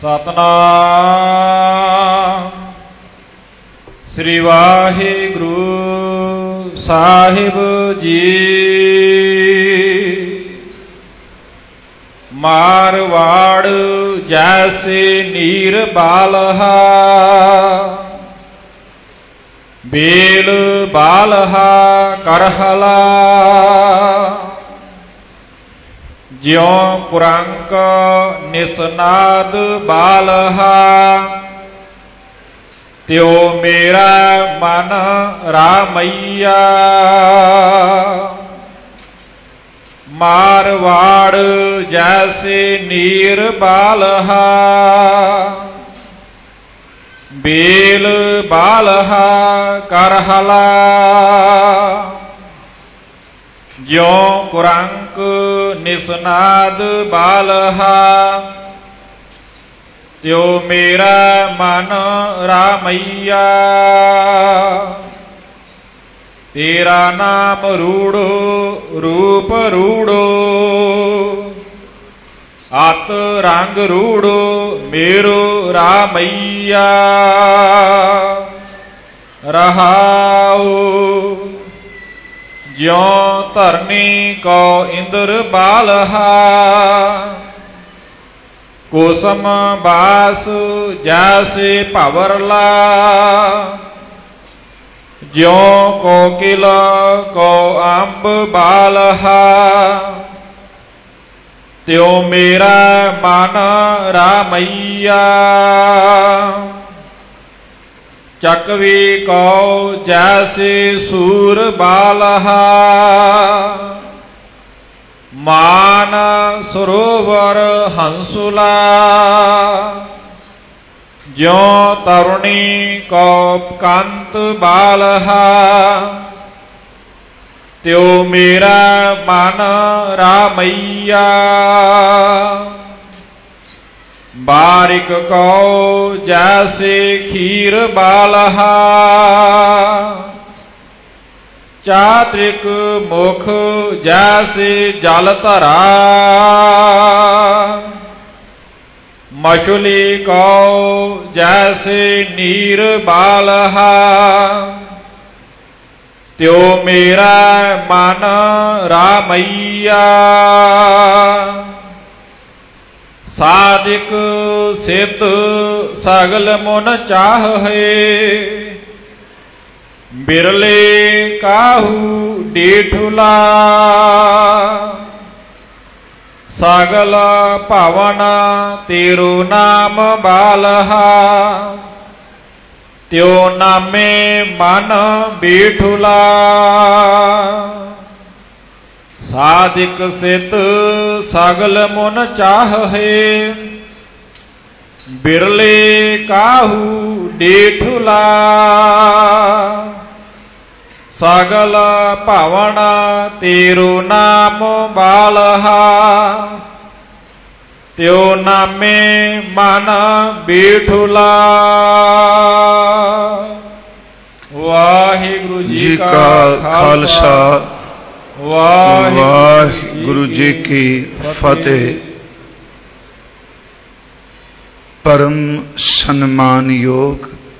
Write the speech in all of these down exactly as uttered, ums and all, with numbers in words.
ਸਤਨਾਮ ਸ੍ਰੀ ਵਾਹਿਗੁਰੂ ਸਾਹਿਬ ਜੀ। ਮਾਰਵਾੜ ਜੈਸੇ ਨੀਰ ਬਾਲਹਾ, ਬੇਲ ਬਾਲਹਾ ਕਰਹਲਾ। ਜਿਉ ਕੁਰੰਕ ਨਿਸਨਾਦ ਬਾਲਹਾ, ਤਿਉ ਮੇਰਾ ਮਨ ਰਾਮਈਆ। ਮਾਰਵਾੜ ਜੈਸੇ ਨੀਰ ਬਾਲਹਾ, ਬੇਲ ਬਾਲਹਾ ਕਰਹਲਾ। ਜਿਉ ਕੁਰੰਕ ਨਿਸਨਾਦ ਬਾਲਹਾ, ਤਿਉ ਮੇਰਾ ਮਨ ਰਾਮਈਆ। ਤੇਰਾ ਨਾਮ ਰੂੜੋ ਰੂਪ ਰੂੜੋ, ਅਤ ਰੰਗ ਰੂੜੋ ਮੇਰੋ ਰਾਮਈਆ। ਰਹਾਉ ਜਿਉ ਧਰਨੀ ਕੋ ਇੰਦਰ ਬਾਲਹਾ, ਕੁਸਮ ਬਾਸ ਜੈਸੇ ਭਵਰਲਾ। ਜਿਉ ਕੋਕਿਲ ਕੋ ਅੰਬ ਬਾਲਹਾ, ਤਿਉ ਮੇਰਾ ਮਨ ਰਾਮਈਆ। ਚਕਵੀ ਕੋ ਜੈਸੇ ਸੂਰ ਬਾਲਹਾ, ਮਾਨ ਸਰੋਵਰ ਹੰਸੁਲਾ। ਜਿਉ ਤਰੁਣੀ ਕੋ ਕੰਤ ਬਾਲਹਾ, ਤਿਉ ਮੇਰਾ ਮਨ ਰਾਮਈਆ। ਬਾਰਿਕ ਕੋ ਜੈਸੇ ਖੀਰ ਬਾਲਹਾ, ਚਾਤ੍ਰਿਕ ਮੁਖ ਜੈਸੇ ਜਲ ਧਰਾ। ਮਛਲੀ ਕੋ ਜੈਸੇ ਨੀਰ ਬਾਲਹਾ, ਤਿਉ ਮੇਰਾ ਮਨ ਰਾਮਈਆ। ਸਾਧਿਕ ਸਿੱਧ ਸਗਲ ਮੁਨ ਚਾਹੇ, ਬਿਰਲੇ ਕਾਹੂ ਡੇਠੁਲਾ। ਸਗਲ ਭਵਨ ਤੇਰੋ ਨਾਮ ਬਾਲਹਾ, ਤਿਉ ਨਾਮੇ ਮਨ ਬੇਠੁਲਾ। ਸਾਧਿਕ ਸਿੱਧ ਸਗਲ ਮੁਨ ਚਾਹੇ, ਬਿਰਲੇ ਕਾਹੂ ਡੇਠੁਲਾ। ਸਗਲ ਭਵਨ ਤੇਰੋ ਨਾਮ ਬਾਲਹਾ, ਤਿਉ ਨਾਮੇ ਮਨ ਬੇਠੁਲਾ। ਵਾਹਿਗੁਰੂ ਜੀ ਕਾ ਖਾਲਸਾ, ਵਾਹਿਗੁਰੂ ਜੀ ਕੀ ਫਤਿਹ। ਪਰਮ ਸਨਮਾਨਯੋਗ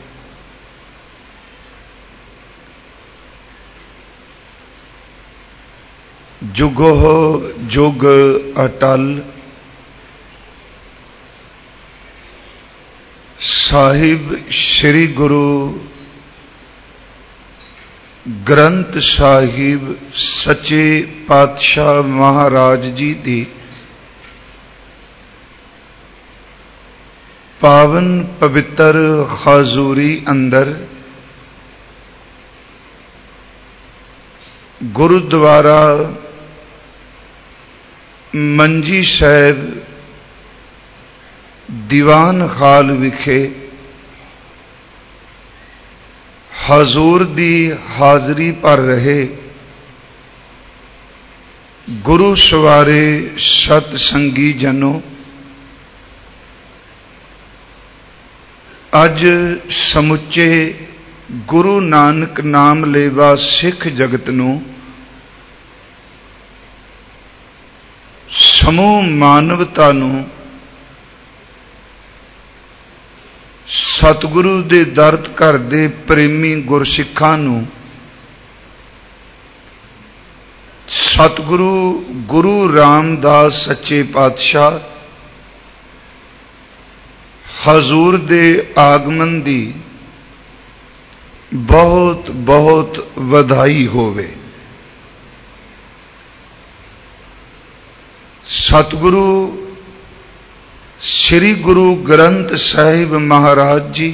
ਜੁਗੋ ਜੁਗ ਅਟਲ ਸਾਹਿਬ ਸ੍ਰੀ ਗੁਰੂ ਗ੍ਰੰਥ ਸਾਹਿਬ ਸੱਚੇ ਪਾਤਸ਼ਾਹ ਮਹਾਰਾਜ ਜੀ ਦੀ ਪਾਵਨ ਪਵਿੱਤਰ ਹਜ਼ੂਰੀ ਅੰਦਰ ਗੁਰਦੁਆਰਾ ਮੰਜੀ ਸਾਹਿਬ ਦੀਵਾਨ ਖਾਲ ਵਿਖੇ ਹਜ਼ੂਰ ਦੀ ਹਾਜ਼ਰੀ ਭਰ ਰਹੇ ਗੁਰੂ ਸਵਾਰੇ ਸਤ ਸੰਗੀ ਜਨੋ, ਅੱਜ ਸਮੁੱਚੇ ਗੁਰੂ ਨਾਨਕ ਨਾਮ ਲੇਵਾ ਸਿੱਖ ਜਗਤ ਨੂੰ ਸਮੂਹ ਮਾਨਵਤਾ ਨੂੰ ਸਤਿਗੁਰੂ ਦੇ ਦਰਦ ਘਰ ਦੇ ਪ੍ਰੇਮੀ ਗੁਰਸਿੱਖਾਂ ਨੂੰ ਸਤਿਗੁਰੂ ਗੁਰੂ ਰਾਮਦਾਸ ਸੱਚੇ ਪਾਤਸ਼ਾਹ ਹਜ਼ੂਰ ਦੇ ਆਗਮਨ ਦੀ ਬਹੁਤ ਬਹੁਤ ਵਧਾਈ ਹੋਵੇ। ਸਤਿਗੁਰੂ ਸ੍ਰੀ ਗੁਰੂ ਗ੍ਰੰਥ ਸਾਹਿਬ ਮਹਾਰਾਜ ਜੀ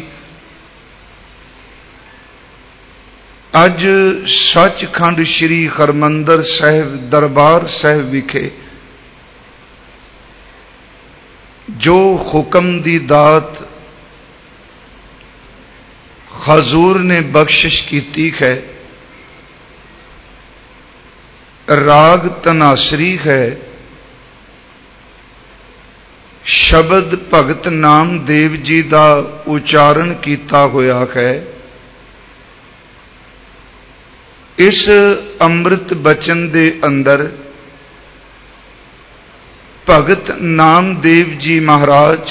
ਅੱਜ ਸੱਚਖੰਡ ਸ੍ਰੀ ਹਰਿਮੰਦਰ ਸਾਹਿਬ ਦਰਬਾਰ ਸਾਹਿਬ ਵਿਖੇ ਜੋ ਹੁਕਮ ਦੀ ਦਾਤ ਹਜ਼ੂਰ ਨੇ ਬਖਸ਼ਿਸ਼ ਕੀਤੀ ਹੈ, ਰਾਗ ਤਨਾਸਰੀ ਹੈ, ਸ਼ਬਦ ਭਗਤ ਨਾਮਦੇਵ ਜੀ ਦਾ ਉਚਾਰਨ ਕੀਤਾ ਹੋਇਆ ਹੈ। ਇਸ ਅੰਮ੍ਰਿਤ ਬਚਨ ਦੇ ਅੰਦਰ ਭਗਤ ਨਾਮਦੇਵ ਜੀ ਮਹਾਰਾਜ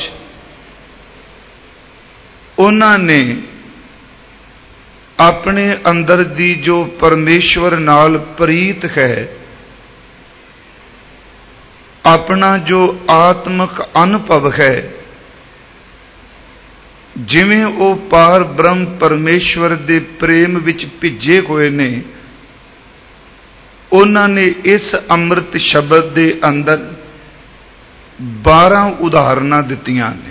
ਉਹਨਾਂ ਨੇ ਆਪਣੇ ਅੰਦਰ ਦੀ ਜੋ ਪਰਮੇਸ਼ਵਰ ਨਾਲ ਪ੍ਰੀਤ ਹੈ, ਆਪਣਾ ਜੋ ਆਤਮਿਕ ਅਨੁਭਵ ਹੈ, ਜਿਵੇਂ ਉਹ ਪਾਰ ਬ੍ਰਹਮ ਪਰਮੇਸ਼ਵਰ ਦੇ ਪ੍ਰੇਮ ਵਿੱਚ ਭਿੱਜੇ ਹੋਏ ਨੇ, ਉਹਨਾਂ ਨੇ ਇਸ ਅੰਮ੍ਰਿਤ ਸ਼ਬਦ ਦੇ ਅੰਦਰ ਬਾਰਾਂ ਉਦਾਹਰਨਾਂ ਦਿੱਤੀਆਂ ਨੇ।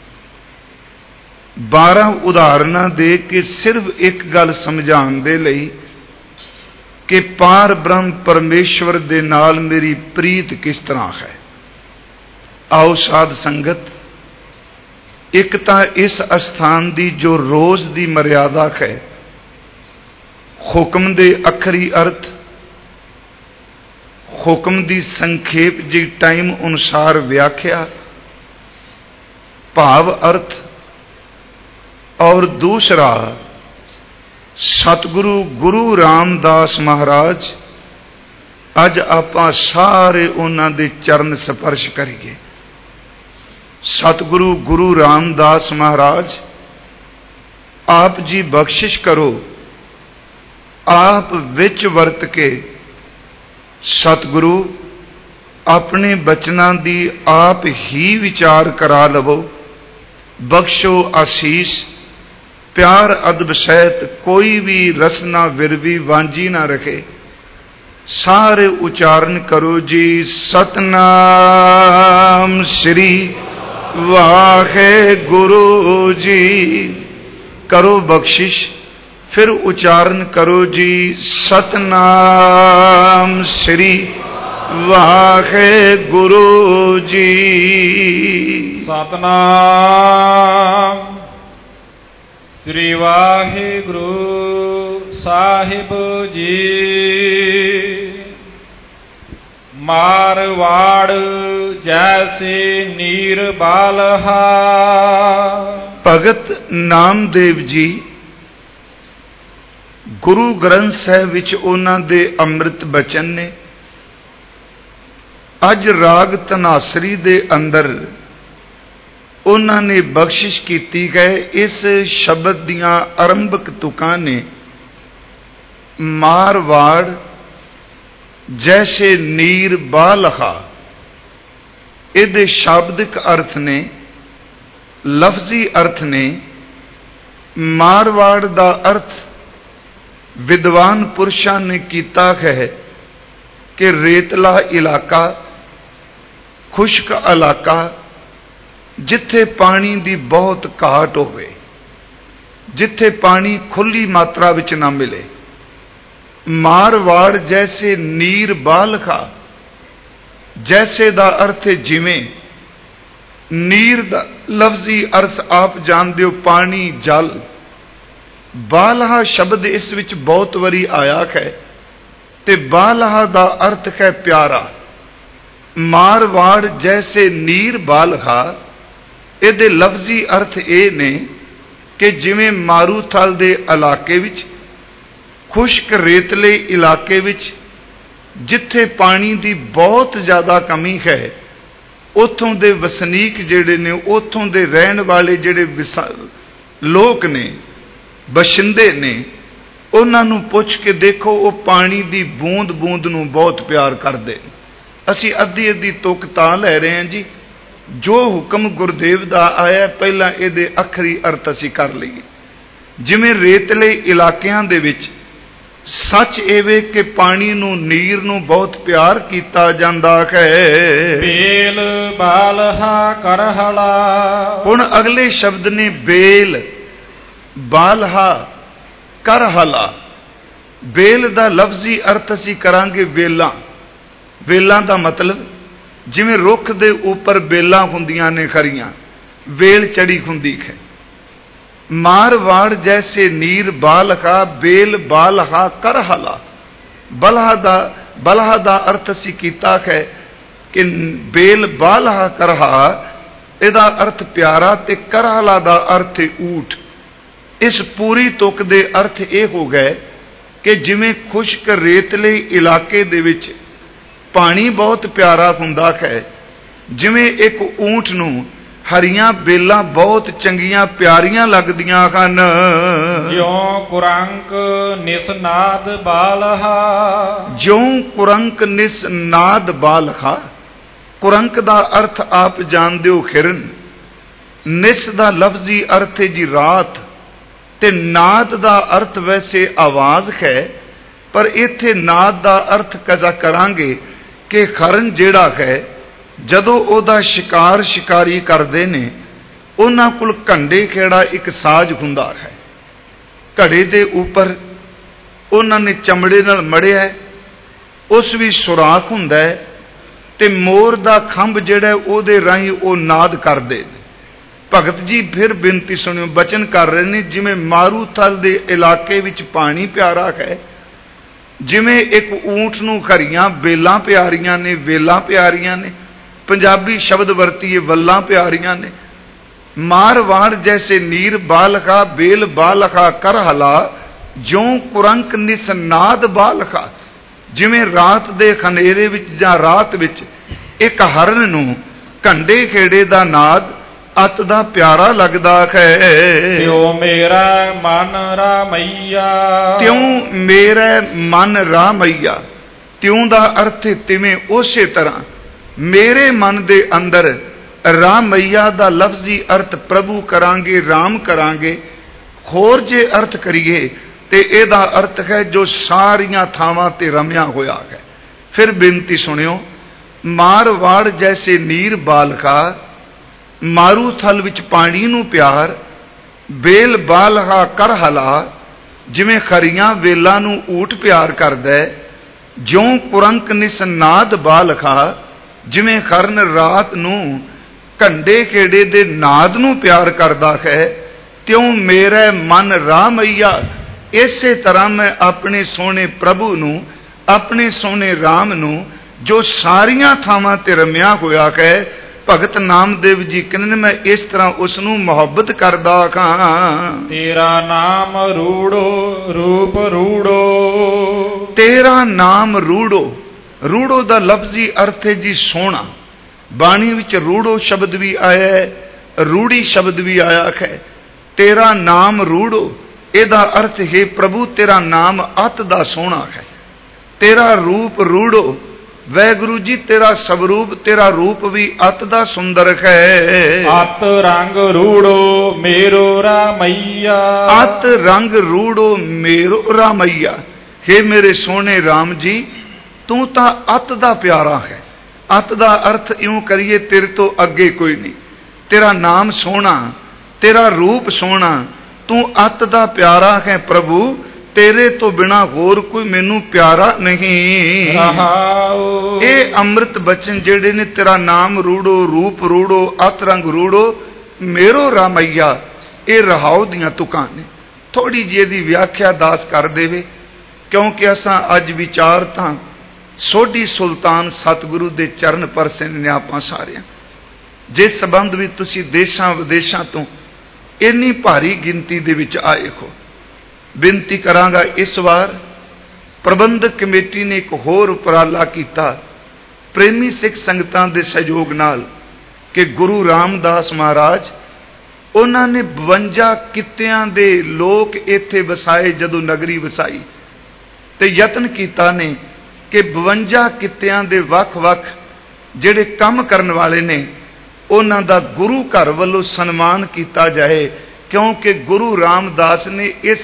ਬਾਰਾਂ ਉਦਾਹਰਨਾਂ ਦੇ ਕੇ ਸਿਰਫ ਇੱਕ ਗੱਲ ਸਮਝਾਉਣ ਦੇ ਲਈ ਕਿ ਪਾਰ ਬ੍ਰਹਮ ਪਰਮੇਸ਼ਵਰ ਦੇ ਨਾਲ ਮੇਰੀ ਪ੍ਰੀਤ ਕਿਸ ਤਰ੍ਹਾਂ ਹੈ। ਆਓ ਸਾਧ ਸੰਗਤ, ਇੱਕ ਤਾਂ ਇਸ ਅਸਥਾਨ ਦੀ ਜੋ ਰੋਜ਼ ਦੀ ਮਰਿਆਦਾ ਹੈ, ਹੁਕਮ ਦੇ ਅਖਰੀ ਅਰਥ, ਹੁਕਮ ਦੀ ਸੰਖੇਪ ਜੀ ਟਾਈਮ ਅਨੁਸਾਰ ਵਿਆਖਿਆ, ਭਾਵ ਅਰਥ, ਔਰ ਦੂਸਰਾ ਸਤਿਗੁਰੂ ਗੁਰੂ ਰਾਮਦਾਸ ਮਹਾਰਾਜ। ਅੱਜ ਆਪਾਂ ਸਾਰੇ ਉਹਨਾਂ ਦੇ ਚਰਨ ਸਪਰਸ਼ ਕਰੀਏ। ਸਤਿਗੁਰੂ ਗੁਰੂ ਰਾਮਦਾਸ ਮਹਾਰਾਜ, ਆਪ ਜੀ ਬਖਸ਼ਿਸ਼ ਕਰੋ, ਆਪ ਵਿੱਚ ਵਰਤ ਕੇ ਸਤਿਗੁਰੂ ਆਪਣੇ ਬਚਨਾਂ ਦੀ ਆਪ ਹੀ ਵਿਚਾਰ ਕਰਾ ਲਵੋ। ਬਖਸ਼ੋ ਆਸੀਸ, ਪਿਆਰ ਅਦਬ ਸਹਿਤ ਕੋਈ ਵੀ ਰਸਨਾ ਵਿਰਵੀ ਵਾਂਝੀ ਨਾ ਰਖੇ। ਸਾਰੇ ਉਚਾਰਨ ਕਰੋ ਜੀ, ਸਤਨਾਮ ਸ੍ਰੀ ਵਾਹਿਗੁਰੂ ਜੀ। ਕਰੋ ਬਖਸ਼ਿਸ਼, ਫਿਰ ਉਚਾਰਨ ਕਰੋ ਜੀ, ਸਤਨਾਮ ਸ੍ਰੀ ਵਾਹਿਗੁਰੂ ਜੀ। ਸਤਨਾਮ ਸ੍ਰੀ ਵਾਹਿਗੁਰੂ ਸਾਹਿਬ ਜੀ। ਮਾਰਵਾੜ ਜੈਸੇ ਨੀਰ ਬਾਲਹਾ। ਭਗਤ ਨਾਮਦੇਵ ਜੀ ਗੁਰੂ ਗ੍ਰੰਥ ਸਾਹਿਬ ਵਿੱਚ ਉਹਨਾਂ ਦੇ ਅੰਮ੍ਰਿਤ ਬਚਨ ਨੇ। ਅੱਜ ਰਾਗ ਧਨਾਸਰੀ ਦੇ ਅੰਦਰ ਉਹਨਾਂ ਨੇ ਬਖਸ਼ਿਸ਼ ਕੀਤੀ ਗਏ ਇਸ ਸ਼ਬਦ ਦੀਆਂ ਆਰੰਭਕ ਤੁਕਾਂ ਨੇ, ਮਾਰਵਾੜ ਜੈਸੇ ਨੀਰ ਬਾਲਹਾ। ਇਹਦੇ ਸ਼ਾਬਦਿਕ ਅਰਥ ਨੇ, ਲਫ਼ਜ਼ੀ ਅਰਥ ਨੇ। ਮਾਰਵਾੜ ਦਾ ਅਰਥ ਵਿਦਵਾਨ ਪੁਰਸ਼ਾਂ ਨੇ ਕੀਤਾ ਹੈ ਕਿ ਰੇਤਲਾ ਇਲਾਕਾ, ਖੁਸ਼ਕ ਇਲਾਕਾ, ਜਿੱਥੇ ਪਾਣੀ ਦੀ ਬਹੁਤ ਘਾਟ ਹੋਵੇ, ਜਿੱਥੇ ਪਾਣੀ ਖੁੱਲੀ ਮਾਤਰਾ ਵਿੱਚ ਨਾ ਮਿਲੇ। ਮਾਰਵਾੜ ਜੈਸੇ ਨੀਰ ਬਾਲਖਾ, ਜੈਸੇ ਦਾ ਅਰਥ ਹੈ ਜਿਵੇਂ। ਨੀਰ ਦਾ ਲਫ਼ਜ਼ੀ ਅਰਥ ਆਪ ਜਾਣਦੇ ਹੋ, ਪਾਣੀ, ਜਲ। ਬਾਲਹਾ ਸ਼ਬਦ ਇਸ ਵਿੱਚ ਬਹੁਤ ਵਾਰੀ ਆਇਆ ਹੈ ਤੇ ਬਾਲਹਾ ਦਾ ਅਰਥ ਹੈ ਪਿਆਰਾ। ਮਾਰਵਾੜ ਜੈਸੇ ਨੀਰ ਬਾਲਹਾ, ਇਹਦੇ ਲਫ਼ਜ਼ੀ ਅਰਥ ਇਹ ਨੇ ਕਿ ਜਿਵੇਂ ਮਾਰੂਥਲ ਦੇ ਇਲਾਕੇ ਵਿੱਚ, ਖੁਸ਼ਕ ਰੇਤਲੇ ਇਲਾਕੇ ਵਿੱਚ, ਜਿੱਥੇ ਪਾਣੀ ਦੀ ਬਹੁਤ ਜ਼ਿਆਦਾ ਕਮੀ ਹੈ, ਉੱਥੋਂ ਦੇ ਵਸਨੀਕ ਜਿਹੜੇ ਨੇ, ਉੱਥੋਂ ਦੇ ਰਹਿਣ ਵਾਲੇ ਜਿਹੜੇ ਲੋਕ ਨੇ, ਬਸ਼ਿੰਦੇ ਨੇ, ਉਹਨਾਂ ਨੂੰ ਪੁੱਛ ਕੇ ਦੇਖੋ, ਉਹ ਪਾਣੀ ਦੀ ਬੂੰਦ ਬੂੰਦ ਨੂੰ ਬਹੁਤ ਪਿਆਰ ਕਰਦੇ। ਅਸੀਂ ਅੱਧੀ ਅੱਧੀ ਤੁਕ ਤਾਂ ਲੈ ਰਹੇ ਹਾਂ ਜੀ, ਜੋ ਹੁਕਮ ਗੁਰਦੇਵ ਦਾ ਆਇਆ ਪਹਿਲਾਂ ਇਹਦੇ ਅੱਖਰੀ ਅਰਥ ਅਸੀਂ ਕਰ ਲਈਏ। ਜਿਵੇਂ ਰੇਤਲੇ ਇਲਾਕਿਆਂ ਦੇ ਵਿੱਚ ਸੱਚ ਇਹ ਕਿ ਪਾਣੀ ਨੂੰ, ਨੀਰ ਨੂੰ ਬਹੁਤ ਪਿਆਰ ਕੀਤਾ ਜਾਂਦਾ ਹੈ। ਬੇਲ ਬਾਲਹਾ ਕਰਹਲਾ। ਹੁਣ ਅਗਲੇ ਸ਼ਬਦ ਨੇ ਬੇਲ, ਬਾਲਹਾ, ਕਰਹਲਾ। ਬੇਲ ਦਾ ਲਫ਼ਜ਼ੀ ਅਰਥ ਅਸੀਂ ਕਰਾਂਗੇ ਵੇਲਾਂ। ਵੇਲਾਂ ਦਾ ਮਤਲਬ ਜਿਵੇਂ ਰੁੱਖ ਦੇ ਉੱਪਰ ਬੇਲਾਂ ਹੁੰਦੀਆਂ ਨੇ ਖਰੀਆਂ, ਵੇਲ ਚੜੀ ਹੁੰਦੀ ਹੈ। ਮਾਰਵਾੜ ਜੈਸੇ ਨੀਰ ਬਾਲਹਾ, ਬੇਲ ਬਾਲਹਾ ਕਰਹਲਾ। ਬਲਹਾ ਦਾ ਬਲਹਾ ਦਾ ਅਰਥ ਅਸੀਂ ਕੀਤਾ ਹੈ ਕਿ ਬੇਲ ਬਾਲਹਾ ਕਰਹਾ, ਇਹਦਾ ਅਰਥ ਪਿਆਰਾ, ਤੇ ਕਰਹਲਾ ਦਾ ਅਰਥ ਊਠ। ਇਸ ਪੂਰੀ ਤੁਕ ਦੇ ਅਰਥ ਇਹ ਹੋ ਗਏ ਕਿ ਜਿਵੇਂ ਖੁਸ਼ਕ ਰੇਤਲੇ ਇਲਾਕੇ ਦੇ ਵਿੱਚ ਪਾਣੀ ਬਹੁਤ ਪਿਆਰਾ ਹੁੰਦਾ ਹੈ, ਜਿਵੇਂ ਇੱਕ ਊਂਠ ਨੂੰ ਹਰੀਆਂ ਬੇਲਾਂ ਬਹੁਤ ਚੰਗੀਆਂ ਪਿਆਰੀਆਂ ਲੱਗਦੀਆਂ ਹਨ। ਜਿਉਂ ਕੁਰੰਕ ਨਿਸਨਾਦ ਬਾਲਹਾ। ਜਿਉਂ ਕੁਰੰਕ ਨਿਸਨਾਦ ਬਾਲਹਾ। ਕੁਰੰਕ ਦਾ ਅਰਥ ਆਪ ਜਾਣਦੇ ਹੋ ਹਿਰਨ। ਨਿਸ ਦਾ ਲਫ਼ਜ਼ੀ ਅਰਥ ਹੈ ਜੀ ਰਾਤ, ਤੇ ਨਾਦ ਦਾ ਅਰਥ ਵੈਸੇ ਆਵਾਜ਼ ਹੈ, ਪਰ ਇੱਥੇ ਨਾਦ ਦਾ ਅਰਥ ਕਜ਼ਾ ਕਰਾਂਗੇ ਕਿ ਹਿਰਨ ਜਿਹੜਾ ਹੈ, ਜਦੋਂ ਉਹਦਾ ਸ਼ਿਕਾਰ ਸ਼ਿਕਾਰੀ ਕਰਦੇ ਨੇ, ਉਹਨਾਂ ਕੋਲ ਘੰਡੇ ਖੇੜਾ ਇੱਕ ਸਾਜ਼ ਹੁੰਦਾ ਹੈ। ਘੜੇ ਦੇ ਉੱਪਰ ਉਹਨਾਂ ਨੇ ਚਮੜੇ ਨਾਲ ਮੜਿਆ, ਉਸ ਵੀ ਸੁਰਾਖ ਹੁੰਦਾ ਹੈ, ਤੇ ਮੋਰ ਦਾ ਖੰਭ ਜਿਹੜਾ ਉਹਦੇ ਰਾਹੀਂ ਉਹ ਨਾਦ ਕਰਦੇ ਨੇ। ਭਗਤ ਜੀ ਫਿਰ ਬੇਨਤੀ ਸੁਣਿਓ, ਬਚਨ ਕਰ ਰਹੇ ਨੇ, ਜਿਵੇਂ ਮਾਰੂਥਲ ਦੇ ਇਲਾਕੇ ਵਿੱਚ ਪਾਣੀ ਪਿਆਰਾ ਹੈ, ਜਿਵੇਂ ਇੱਕ ਊਂਠ ਨੂੰ ਖਰੀਆਂ ਬੇਲਾਂ ਪਿਆਰੀਆਂ ਨੇ, ਵੇਲਾਂ ਪਿਆਰੀਆਂ ਨੇ, ਪੰਜਾਬੀ ਸ਼ਬਦ ਵਰਤੀਏ ਵੱਲਾਂ ਪਿਆਰੀਆਂ ਨੇ। ਮਾਰਵਾੜ ਜੈਸੇ ਨੀਰ ਬਾਲਖਾ, ਬੇਲ ਬਾਲਖਾ ਕਰਹਲਾ, ਜਿਉਂ ਕੁਰੰਕ ਨਿਸਨਾਦ ਬਾਲਖਾ। ਜਿਵੇਂ ਰਾਤ ਦੇ ਖਨੇਰੇ ਵਿੱਚ ਜਾਂ ਰਾਤ ਵਿੱਚ ਇੱਕ ਹਰਨ ਨੂੰ ਘੰਡੇ ਖੇੜੇ ਦਾ ਨਾਦ ਅਤ ਦਾ ਪਿਆਰਾ ਲੱਗਦਾ ਹੈ। ਤਿਉ ਮੇਰਾ ਮਨ ਰਾਮਈਆ। ਤਿਉ ਮੇਰਾ ਮਨ ਰਾਮਈਆ। ਤਿਉ ਦਾ ਅਰਥ ਤਿਵੇਂ ਉਸੇ ਤਰ੍ਹਾਂ ਮੇਰੇ ਮਨ ਦੇ ਅੰਦਰ ਰਾਮਈਆ ਦਾ ਲਫ਼ਜ਼ੀ ਅਰਥ ਪ੍ਰਭੂ ਕਰਾਂਗੇ, ਰਾਮ ਕਰਾਂਗੇ। ਹੋਰ ਜੇ ਅਰਥ ਕਰੀਏ ਤੇ ਇਹਦਾ ਅਰਥ ਹੈ ਜੋ ਸਾਰੀਆਂ ਥਾਵਾਂ ਤੇ ਰਮਿਆ ਹੋਇਆ ਹੈ। ਫਿਰ ਬੇਨਤੀ ਸੁਣਿਓ, ਮਾਰਵਾੜ ਜੈਸੇ ਨੀਰ ਬਾਲਖਾ, ਮਾਰੂਥਲ ਵਿੱਚ ਪਾਣੀ ਨੂੰ ਪਿਆਰ, ਬੇਲ ਬਾਲਹਾ ਕਰਹਲਾ, ਜਿਵੇਂ ਖਰੀਆਂ ਵੇਲਾਂ ਨੂੰ ਊਠ ਪਿਆਰ ਕਰਦਾ ਹੈ, ਜਿਉਂ ਕੁਰੰਕ ਨਿਸਨਾਦ ਬਾਲਖਾ, ਜਿਵੇਂ ਖਰਨ ਰਾਤ ਨੂੰ ਘੰਡੇ ਖੇੜੇ ਦੇ ਨਾਦ ਨੂੰ ਪਿਆਰ ਕਰਦਾ ਹੈ, ਤਿਉਂ ਮੇਰਾ ਮਨ ਰਾਮਈਆ। ਇਸੇ ਤਰ੍ਹਾਂ ਮੈਂ ਆਪਣੇ ਸੋਹਣੇ ਪ੍ਰਭੂ ਨੂੰ, ਆਪਣੇ ਸੋਹਣੇ ਰਾਮ ਨੂੰ, ਜੋ ਸਾਰੀਆਂ ਥਾਵਾਂ ਤੇ ਰਮਿਆ ਹੋਇਆ ਹੈ, ਭਗਤ ਨਾਮਦੇਵ ਜੀ ਕਹਿੰਦੇ ਮੈਂ ਇਸ ਤਰ੍ਹਾਂ ਉਸ ਨੂੰ ਮੁਹੱਬਤ ਕਰਦਾ ਹਾਂ। ਤੇਰਾ ਨਾਮ ਰੂੜੋ ਰੂਪ ਰੂੜੋ। ਤੇਰਾ ਨਾਮ ਰੂੜੋ। ਰੂੜੋ ਦਾ ਲਫ਼ਜ਼ੀ ਅਰਥ ਹੈ ਜੀ ਸੋਹਣਾ। ਬਾਣੀ ਵਿੱਚ ਰੂੜੋ ਸ਼ਬਦ ਵੀ ਆਇਆ ਹੈ, ਰੂੜੀ ਸ਼ਬਦ ਵੀ ਆਇਆ ਹੈ। ਤੇਰਾ ਨਾਮ ਰੂੜੋ, ਇਹਦਾ ਅਰਥ ਹੈ ਪ੍ਰਭੂ ਤੇਰਾ ਨਾਮ ਅਤ ਦਾ ਸੋਹਣਾ ਹੈ। ਤੇਰਾ ਰੂਪ ਰੂੜੋ, ਵੈਗੁਰੂ ਜੀ ਤੇਰਾ ਸਵਰੂਪ, ਤੇਰਾ ਰੂਪ ਵੀ ਅਤ ਦਾ ਸੁੰਦਰ ਹੈ। ਅਤ ਰੰਗ ਰੂੜੋ ਮੇਰੋ ਰਾਮਈਆ। ਅਤ ਰੰਗ ਰੂੜੋ ਮੇਰੋ ਰਾਮਈਆ। हे ਮੇਰੇ ਸੋਹਣੇ ਰਾਮ ਜੀ, ਤੂੰ ਤਾਂ ਅਤ ਦਾ ਪਿਆਰਾ ਹੈ। ਅਤ ਦਾ ਅਰਥ ਇਉਂ ਕਰੀਏ ਤੇਰੇ ਤੋਂ ਅੱਗੇ ਕੋਈ ਨਹੀਂ। ਤੇਰਾ ਨਾਮ ਸੋਹਣਾ, ਤੇਰਾ ਰੂਪ ਸੋਹਣਾ, ਤੂੰ ਅਤ ਦਾ ਪਿਆਰਾ ਹੈ ਪ੍ਰਭੂ। ਤੇਰੇ ਤੋਂ ਬਿਨਾ ਹੋਰ ਕੋਈ ਮੈਨੂੰ ਪਿਆਰਾ ਨਹੀਂ। ਇਹ ਅੰਮ੍ਰਿਤ ਬਚਨ ਜਿਹੜੇ ਨੇ, ਤੇਰਾ ਨਾਮ ਰੂੜੋ, ਰੂਪ ਰੂੜੋ, ਅਤ ਰੰਗ ਰੂੜੋ ਮੇਰੋ ਰਾਮਈਆ, ਇਹ ਰਹਾਉ ਦੀਆਂ ਤੁਕਾਂ ਨੇ। ਥੋੜੀ ਜਿਹੀ ਦੀ ਵਿਆਖਿਆ ਦਾਸ ਕਰ ਦੇਵੇ, ਕਿਉਂਕਿ ਅਸਾਂ ਅੱਜ ਵਿਚਾਰ ਤਾਂ ਸੋਢੀ ਸੁਲਤਾਨ ਸਤਿਗੁਰੂ ਦੇ ਚਰਨ ਪਰਸੇ ਨੇ ਆਪਾਂ ਸਾਰਿਆਂ। ਜਿਸ ਸੰਬੰਧ ਵਿੱਚ ਤੁਸੀਂ ਦੇਸ਼ਾਂ ਵਿਦੇਸ਼ਾਂ ਤੋਂ ਇੰਨੀ ਭਾਰੀ ਗਿਣਤੀ ਦੇ ਵਿੱਚ ਆਏ ਹੋ, ਬੇਨਤੀ ਕਰਾਂਗਾ ਇਸ ਵਾਰ ਪ੍ਰਬੰਧਕ ਕਮੇਟੀ ਨੇ ਇੱਕ ਹੋਰ ਉਪਰਾਲਾ ਕੀਤਾ ਪ੍ਰੇਮੀ ਸਿੱਖ ਸੰਗਤਾਂ ਦੇ ਸਹਿਯੋਗ ਨਾਲ, ਕਿ ਗੁਰੂ ਰਾਮਦਾਸ ਮਹਾਰਾਜ ਉਹਨਾਂ ਨੇ ਬਵੰਜਾ ਕਿੱਤਿਆਂ ਦੇ ਲੋਕ ਇੱਥੇ ਵਸਾਏ। ਜਦੋਂ ਨਗਰੀ ਵਸਾਈ ਤੇ ਯਤਨ ਕੀਤਾ ਨੇ ਕਿ ਬਵੰਜਾ ਕਿੱਤਿਆਂ ਦੇ ਵੱਖ-ਵੱਖ ਜਿਹੜੇ ਕੰਮ ਕਰਨ ਵਾਲੇ ਨੇ ਉਹਨਾਂ ਦਾ ਗੁਰੂ ਘਰ ਵੱਲੋਂ ਸਨਮਾਨ ਕੀਤਾ ਜਾਏ, ਕਿਉਂਕਿ ਗੁਰੂ ਰਾਮਦਾਸ ਨੇ ਇਸ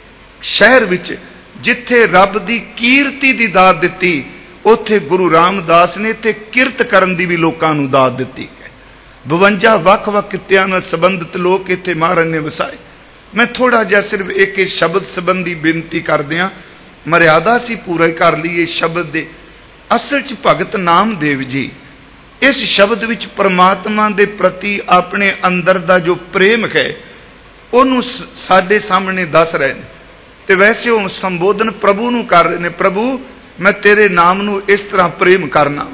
ਸ਼ਹਿਰ ਵਿੱਚ ਜਿੱਥੇ ਰੱਬ ਦੀ ਕੀਰਤੀ ਦੀ ਦਾਤ ਦਿੱਤੀ, ਉੱਥੇ ਗੁਰੂ ਰਾਮਦਾਸ ਨੇ ਇੱਥੇ ਕਿਰਤ ਕਰਨ ਦੀ ਵੀ ਲੋਕਾਂ ਨੂੰ ਦਾਤ ਦਿੱਤੀ ਹੈ। ਬਵੰਜਾ ਵੱਖ-ਵੱਖ ਕਿੱਤਿਆਂ ਨਾਲ ਸੰਬੰਧਿਤ ਲੋਕ ਇੱਥੇ ਮਹਾਰਾਜ ਨੇ ਵਸਾਏ। ਮੈਂ ਥੋੜਾ ਜਿਹਾ ਸਿਰਫ ਇੱਕ ਇੱਕ ਸ਼ਬਦ ਸੰਬੰਧੀ ਬੇਨਤੀ ਕਰਦਿਆਂ ਮਰਿਆਦਾ ਸੀ ਪੂਰਾ ਕਰ ਲਈ ਇਸ ਸ਼ਬਦ ਦੇ। ਅਸਲ 'ਚ ਭਗਤ ਨਾਮਦੇਵ ਜੀ ਇਸ ਸ਼ਬਦ ਵਿੱਚ ਪਰਮਾਤਮਾ ਦੇ ਪ੍ਰਤੀ ਆਪਣੇ ਅੰਦਰ ਦਾ ਜੋ ਪ੍ਰੇਮ ਹੈ ਉਹਨੂੰ ਸਾਡੇ ਸਾਹਮਣੇ ਦੱਸ ਰਹੇ ਨੇ। ਤੇ ਵੈਸੇ ਉਹ ਸੰਬੋਧਨ ਪ੍ਰਭੂ ਨੂੰ ਕਰ ਰਹੇ ਨੇ, ਪ੍ਰਭੂ ਮੈਂ ਤੇਰੇ ਨਾਮ ਨੂੰ ਇਸ ਤਰ੍ਹਾਂ ਪ੍ਰੇਮ ਕਰਨਾ।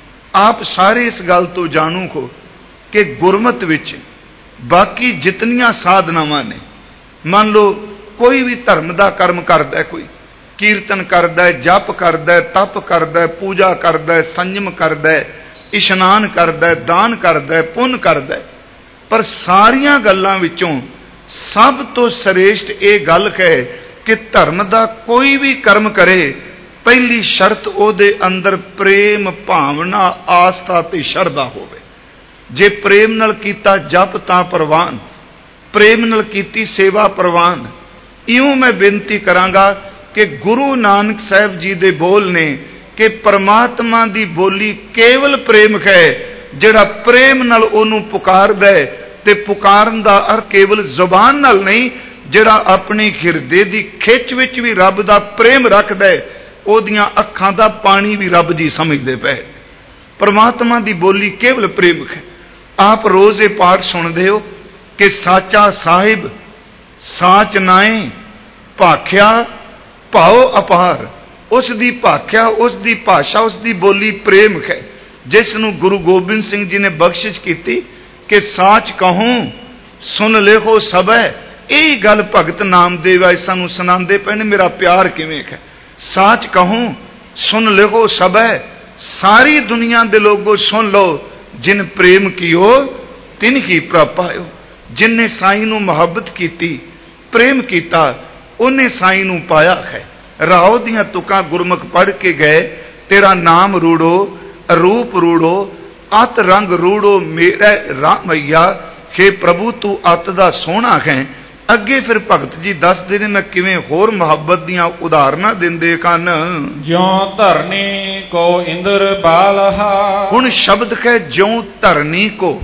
ਆਪ ਸਾਰੇ ਇਸ ਗੱਲ ਤੋਂ ਜਾਣੂ ਹੋ ਕਿ ਗੁਰਮਤ ਵਿੱਚ ਬਾਕੀ ਜਿਤਨੀਆਂ ਸਾਧਨਾਵਾਂ ਨੇ, ਮੰਨ ਲਓ ਕੋਈ ਵੀ ਧਰਮ ਦਾ ਕਰਮ ਕਰਦਾ, ਕੋਈ ਕੀਰਤਨ ਕਰਦਾ, ਜਪ ਕਰਦਾ, ਤਪ ਕਰਦਾ, ਪੂਜਾ ਕਰਦਾ, ਸੰਜਮ ਕਰਦਾ, ਇਸ਼ਨਾਨ ਕਰਦਾ, ਦਾਨ ਕਰਦਾ, ਪੁੰਨ ਕਰਦਾ, ਪਰ ਸਾਰੀਆਂ ਗੱਲਾਂ ਵਿੱਚੋਂ ਸਭ ਤੋਂ ਸ੍ਰੇਸ਼ਟ ਇਹ ਗੱਲ ਹੈ ਕਿ ਧਰਮ ਦਾ ਕੋਈ ਵੀ ਕਰਮ ਕਰੇ, ਪਹਿਲੀ ਸ਼ਰਤ ਉਹਦੇ ਅੰਦਰ ਪ੍ਰੇਮ ਭਾਵਨਾ, ਆਸਥਾ ਤੇ ਸ਼ਰਧਾ ਹੋਵੇ। ਜੇ ਪ੍ਰੇਮ ਨਾਲ ਕੀਤਾ ਜਪ ਤਾਂ ਪ੍ਰਵਾਨ, ਪ੍ਰੇਮ ਨਾਲ ਕੀਤੀ ਸੇਵਾ ਪ੍ਰਵਾਨ। ਇਉਂ ਮੈਂ ਬੇਨਤੀ ਕਰਾਂਗਾ ਕਿ ਗੁਰੂ ਨਾਨਕ ਸਾਹਿਬ ਜੀ ਦੇ ਬੋਲ ਨੇ ਕਿ ਪਰਮਾਤਮਾ ਦੀ ਬੋਲੀ ਕੇਵਲ ਪ੍ਰੇਮ ਹੈ। ਜਿਹੜਾ ਪ੍ਰੇਮ ਨਾਲ ਉਹਨੂੰ ਪੁਕਾਰਦਾ ਹੈ, ਤੇ ਪੁਕਾਰਨ ਦਾ ਅਰਥ ਕੇਵਲ ਜ਼ੁਬਾਨ ਨਾਲ ਨਹੀਂ, ਜਿਹੜਾ ਆਪਣੀ ਹਿਰਦੇ ਦੀ ਖਿੱਚ ਵਿੱਚ ਵੀ ਰੱਬ ਦਾ ਪ੍ਰੇਮ ਰੱਖਦਾ ਹੈ, ਉਹਦੀਆਂ ਅੱਖਾਂ ਦਾ ਪਾਣੀ ਵੀ ਰੱਬ ਜੀ ਸਮਝਦੇ ਪਏ। ਪਰਮਾਤਮਾ ਦੀ ਬੋਲੀ ਕੇਵਲ ਪ੍ਰੇਮ ਹੈ। ਆਪ ਰੋਜ਼ ਇਹ ਪਾਠ ਸੁਣਦੇ ਹੋ ਕਿ ਸਾਚਾ ਸਾਹਿਬ ਸਾਚ ਨਾਏ ਭਾਖਿਆ ਭਾਉ ਅਪਾਰ। ਉਸ ਦੀ ਭਾਖਿਆ, ਉਸ ਦੀ ਭਾਸ਼ਾ, ਉਸ ਦੀ ਬੋਲੀ ਪ੍ਰੇਮ ਹੈ, ਜਿਸ ਨੂੰ ਗੁਰੂ ਗੋਬਿੰਦ ਸਿੰਘ ਜੀ ਨੇ ਬਖਸ਼ਿਸ਼ ਕੀਤੀ ਕਿ ਸਾਚ ਕਹੂੰ ਸੁਣ ਲੇਖੋ ਸਭੈ। ਇਹ ਗੱਲ ਭਗਤ ਨਾਮਦੇਵ ਆਏ ਸਾਨੂੰ ਸੁਣਾਉਂਦੇ ਪਏ ਨੇ, ਮੇਰਾ ਪਿਆਰ ਕਿਵੇਂ ਹੈ। ਸਾਚ ਕਹੂੰ ਸੁਣ ਲੇਖੋ ਸਭੈ, ਸਾਰੀ ਦੁਨੀਆ ਦੇ ਲੋਗੋ ਸੁਣ ਲਓ, ਜਿਨ ਪ੍ਰੇਮ ਕੀਓ ਤਿਨ ਹੀ ਪ੍ਰਭ ਪਾਇਓ। ਜਿਨਨੇ ਸਾਈਂ ਨੂੰ ਮੁਹੱਬਤ ਕੀਤੀ, ਪ੍ਰੇਮ ਕੀਤਾ, ਉਹਨੇ ਸਾਈਂ ਨੂੰ ਪਾਇਆ ਹੈ। ਰਾਓ ਦੀਆਂ ਤੁਕਾਂ ਗੁਰਮੁਖ ਪੜ੍ਹ ਕੇ ਗਏ, ਤੇਰਾ ਨਾਮ ਰੂੜੋ ਰੂਪ ਰੂੜੋ ਅਤ ਰੰਗ ਰੂੜੋ ਮੇਰਾ ਰਾਮਈਆ। हे ਪ੍ਰਭੂ ਤੂੰ ਅਤ ਦਾ ਸੋਹਣਾ ਹੈ। ਅੱਗੇ ਫਿਰ ਭਗਤ ਜੀ ਦੱਸਦੇ ਨੇ, ਮੈਂ ਕਿਵੇਂ ਹੋਰ ਮੁਹੱਬਤ ਦੀਆਂ ਉਦਾਹਰਨਾਂ ਦਿੰਦੇ ਹਨ। ਜਿਉ ਧਰਨੀ ਕੋ ਇੰਦਰ ਬਾਲਹਾ। ਹੁਣ ਸ਼ਬਦ ਹੈ ਜਿਉ ਧਰਨੀ ਕੋ।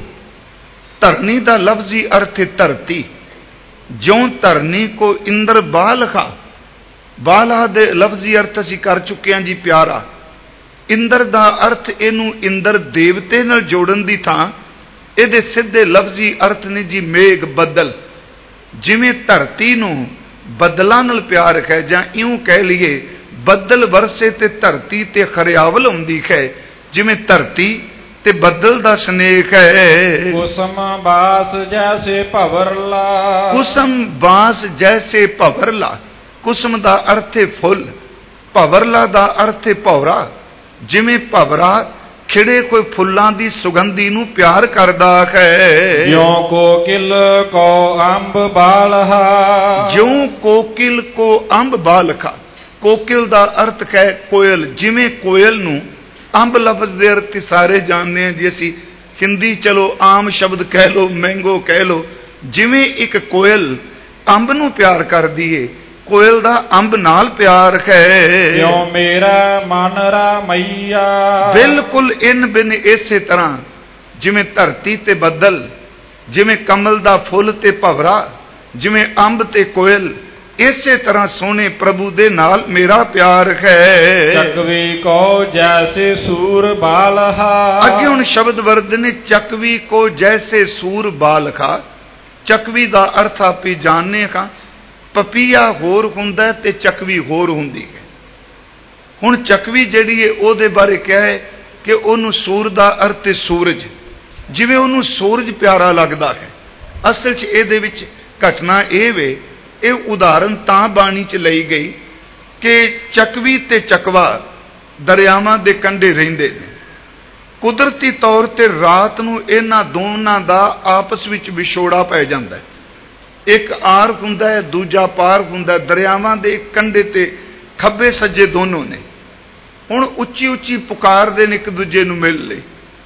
ਧਰਨੀ ਦਾ ਲਫ਼ਜ਼ੀ ਅਰਥ ਹੈ ਧਰਤੀ। ਜਿਉ ਧਰਨੀ ਕੋ ਇੰਦਰ ਬਾਲਹਾ। ਬਾਲਹਾ ਦੇ ਲਫ਼ਜ਼ੀ ਅਰਥ ਅਸੀਂ ਕਰ ਚੁੱਕੇ ਹਾਂ ਜੀ ਪਿਆਰਾ। ਇੰਦਰ ਦਾ ਅਰਥ ਇਹਨੂੰ ਇੰਦਰ ਦੇਵਤੇ ਨਾਲ ਜੋੜਨ ਦੀ ਥਾਂ ਇਹਦੇ ਸਿੱਧੇ ਲਫ਼ਜ਼ੀ ਅਰਥ ਨੇ ਜੀ ਮੇਘ, ਬੱਦਲ। ਜਿਵੇਂ ਧਰਤੀ ਨੂੰ ਬੱਦਲਾਂ ਨਾਲ ਪਿਆਰ ਹੈ, ਜਾਂ ਇਉਂ ਕਹਿ ਲਈਏ ਬੱਦਲ ਵਰਸੇ ਤੇ ਧਰਤੀ ਤੇ ਖਰਿਆਵਲ ਹੁੰਦੀ ਹੈ, ਜਿਵੇਂ ਧਰਤੀ ਤੇ ਬੱਦਲ ਦਾ ਸਨੇਹ ਹੈ। ਕੁਸਮ ਬਾਸ ਜੈਸੇ ਭਵਰਲਾ। ਕੁਸਮ ਬਾਸ ਜੈਸੇ ਭਵਰਲਾ। ਕੁਸਮ ਦਾ ਅਰਥ ਹੈ ਫੁੱਲ, ਭਵਰਲਾ ਦਾ ਅਰਥ ਹੈ ਭੌਰਾ। ਜਿਵੇਂ ਭਵਰਾ ਖਿੜੇ ਕੋਈ ਫੁੱਲਾਂ ਦੀ ਸੁਗੰਧੀ ਨੂੰ ਪਿਆਰ ਕਰਦਾ ਹੈ। ਜਿਉ ਕੋਕਿਲ ਕੋ ਅੰਬ ਬਾਲਹਾ। ਜਿਉ ਕੋਕਿਲ ਕੋ ਅੰਬ ਬਾਲਖਾ। ਕੋਕਿਲ ਦਾ ਅਰਥ ਹੈ ਕੋਇਲ। ਜਿਵੇਂ ਕੋਇਲ ਨੂੰ ਅੰਬ ਲਫ਼ਜ਼ ਦੇ ਅਰਥ ਸਾਰੇ ਜਾਣਦੇ ਹਾਂ ਜੀ ਅਸੀਂ, ਹਿੰਦੀ ਚਲੋ ਆਮ ਸ਼ਬਦ ਕਹਿ ਲੋ, ਮੈਂਗੋ ਕਹਿ ਲੋ। ਜਿਵੇਂ ਇੱਕ ਕੋਇਲ ਅੰਬ ਨੂੰ ਪਿਆਰ ਕਰਦੀ ਏ, ਕੋਇਲ ਦਾ ਅੰਬ ਨਾਲ ਪਿਆਰ ਹੈ। ਜਿਉ ਮੇਰਾ ਮਨ ਰਾਮਈਆ। ਬਿਲਕੁਲ ਇਨ ਬਿਨ ਇਸੇ ਤਰ੍ਹਾਂ ਜਿਵੇਂ ਧਰਤੀ ਤੇ ਬੱਦਲ, ਜਿਵੇਂ ਕਮਲ ਦਾ ਫੁੱਲ ਤੇ ਭਵਰਾ, ਜਿਵੇਂ ਅੰਬ ਤੇ ਕੋਇਲ, ਇਸੇ ਤਰ੍ਹਾਂ ਸੋਹਣੇ ਪ੍ਰਭੂ ਦੇ ਨਾਲ ਮੇਰਾ ਪਿਆਰ ਹੈ। ਚੱਕਵੀ ਕੋ ਜੈਸੇ ਸੂਰ ਬਾਲਹਾ। ਅੱਗੇ ਹੁਣ ਸ਼ਬਦ ਵਰਦੇ ਨੇ ਚੱਕਵੀ ਕੋ ਜੈਸੇ ਸੂਰ ਬਾਲਖਾ। ਚੱਕਵੀ ਦਾ ਅਰਥ ਆਪੀ ਜਾਣਨੇ ਹਾਂ, ਪਪੀਆ ਹੋਰ ਹੁੰਦਾ ਤੇ ਚੱਕਵੀ ਹੋਰ ਹੁੰਦੀ ਹੈ। ਹੁਣ ਚੱਕਵੀ ਜਿਹੜੀ ਹੈ ਉਹਦੇ ਬਾਰੇ ਕਿਹਾ ਹੈ ਕਿ ਉਹਨੂੰ ਸੂਰ ਦਾ ਅਰਥ ਹੈ ਸੂਰਜ। ਜਿਵੇਂ ਉਹਨੂੰ ਸੂਰਜ ਪਿਆਰਾ ਲੱਗਦਾ ਹੈ। ਅਸਲ 'ਚ ਇਹਦੇ ਵਿੱਚ ਘਟਨਾ ਇਹ ਵੇ, ਇਹ ਉਦਾਹਰਨ ਤਾਂ ਬਾਣੀ 'ਚ ਲਈ ਗਈ ਕਿ ਚੱਕਵੀ ਤੇ ਚੱਕਵਾ ਦਰਿਆਵਾਂ ਦੇ ਕੰਢੇ ਰਹਿੰਦੇ ਨੇ। ਕੁਦਰਤੀ ਤੌਰ ਤੇ ਰਾਤ ਨੂੰ ਇਹਨਾਂ ਦੋਨਾਂ ਦਾ ਆਪਸ ਵਿੱਚ ਵਿਛੋੜਾ ਪੈ ਜਾਂਦਾ ਹੈ। ਇੱਕ ਆਰ ਹੁੰਦਾ ਹੈ, ਦੂਜਾ ਪਾਰ ਹੁੰਦਾ। ਦਰਿਆਵਾਂ ਦੇ ਕੰਢੇ ਤੇ ਖੱਬੇ ਸੱਜੇ ਦੋਨੋਂ ਨੇ। ਹੁਣ ਉੱਚੀ ਉੱਚੀ ਪੁਕਾਰਦੇ ਨੇ ਇੱਕ ਦੂਜੇ ਨੂੰ ਮਿਲ ਲਈ।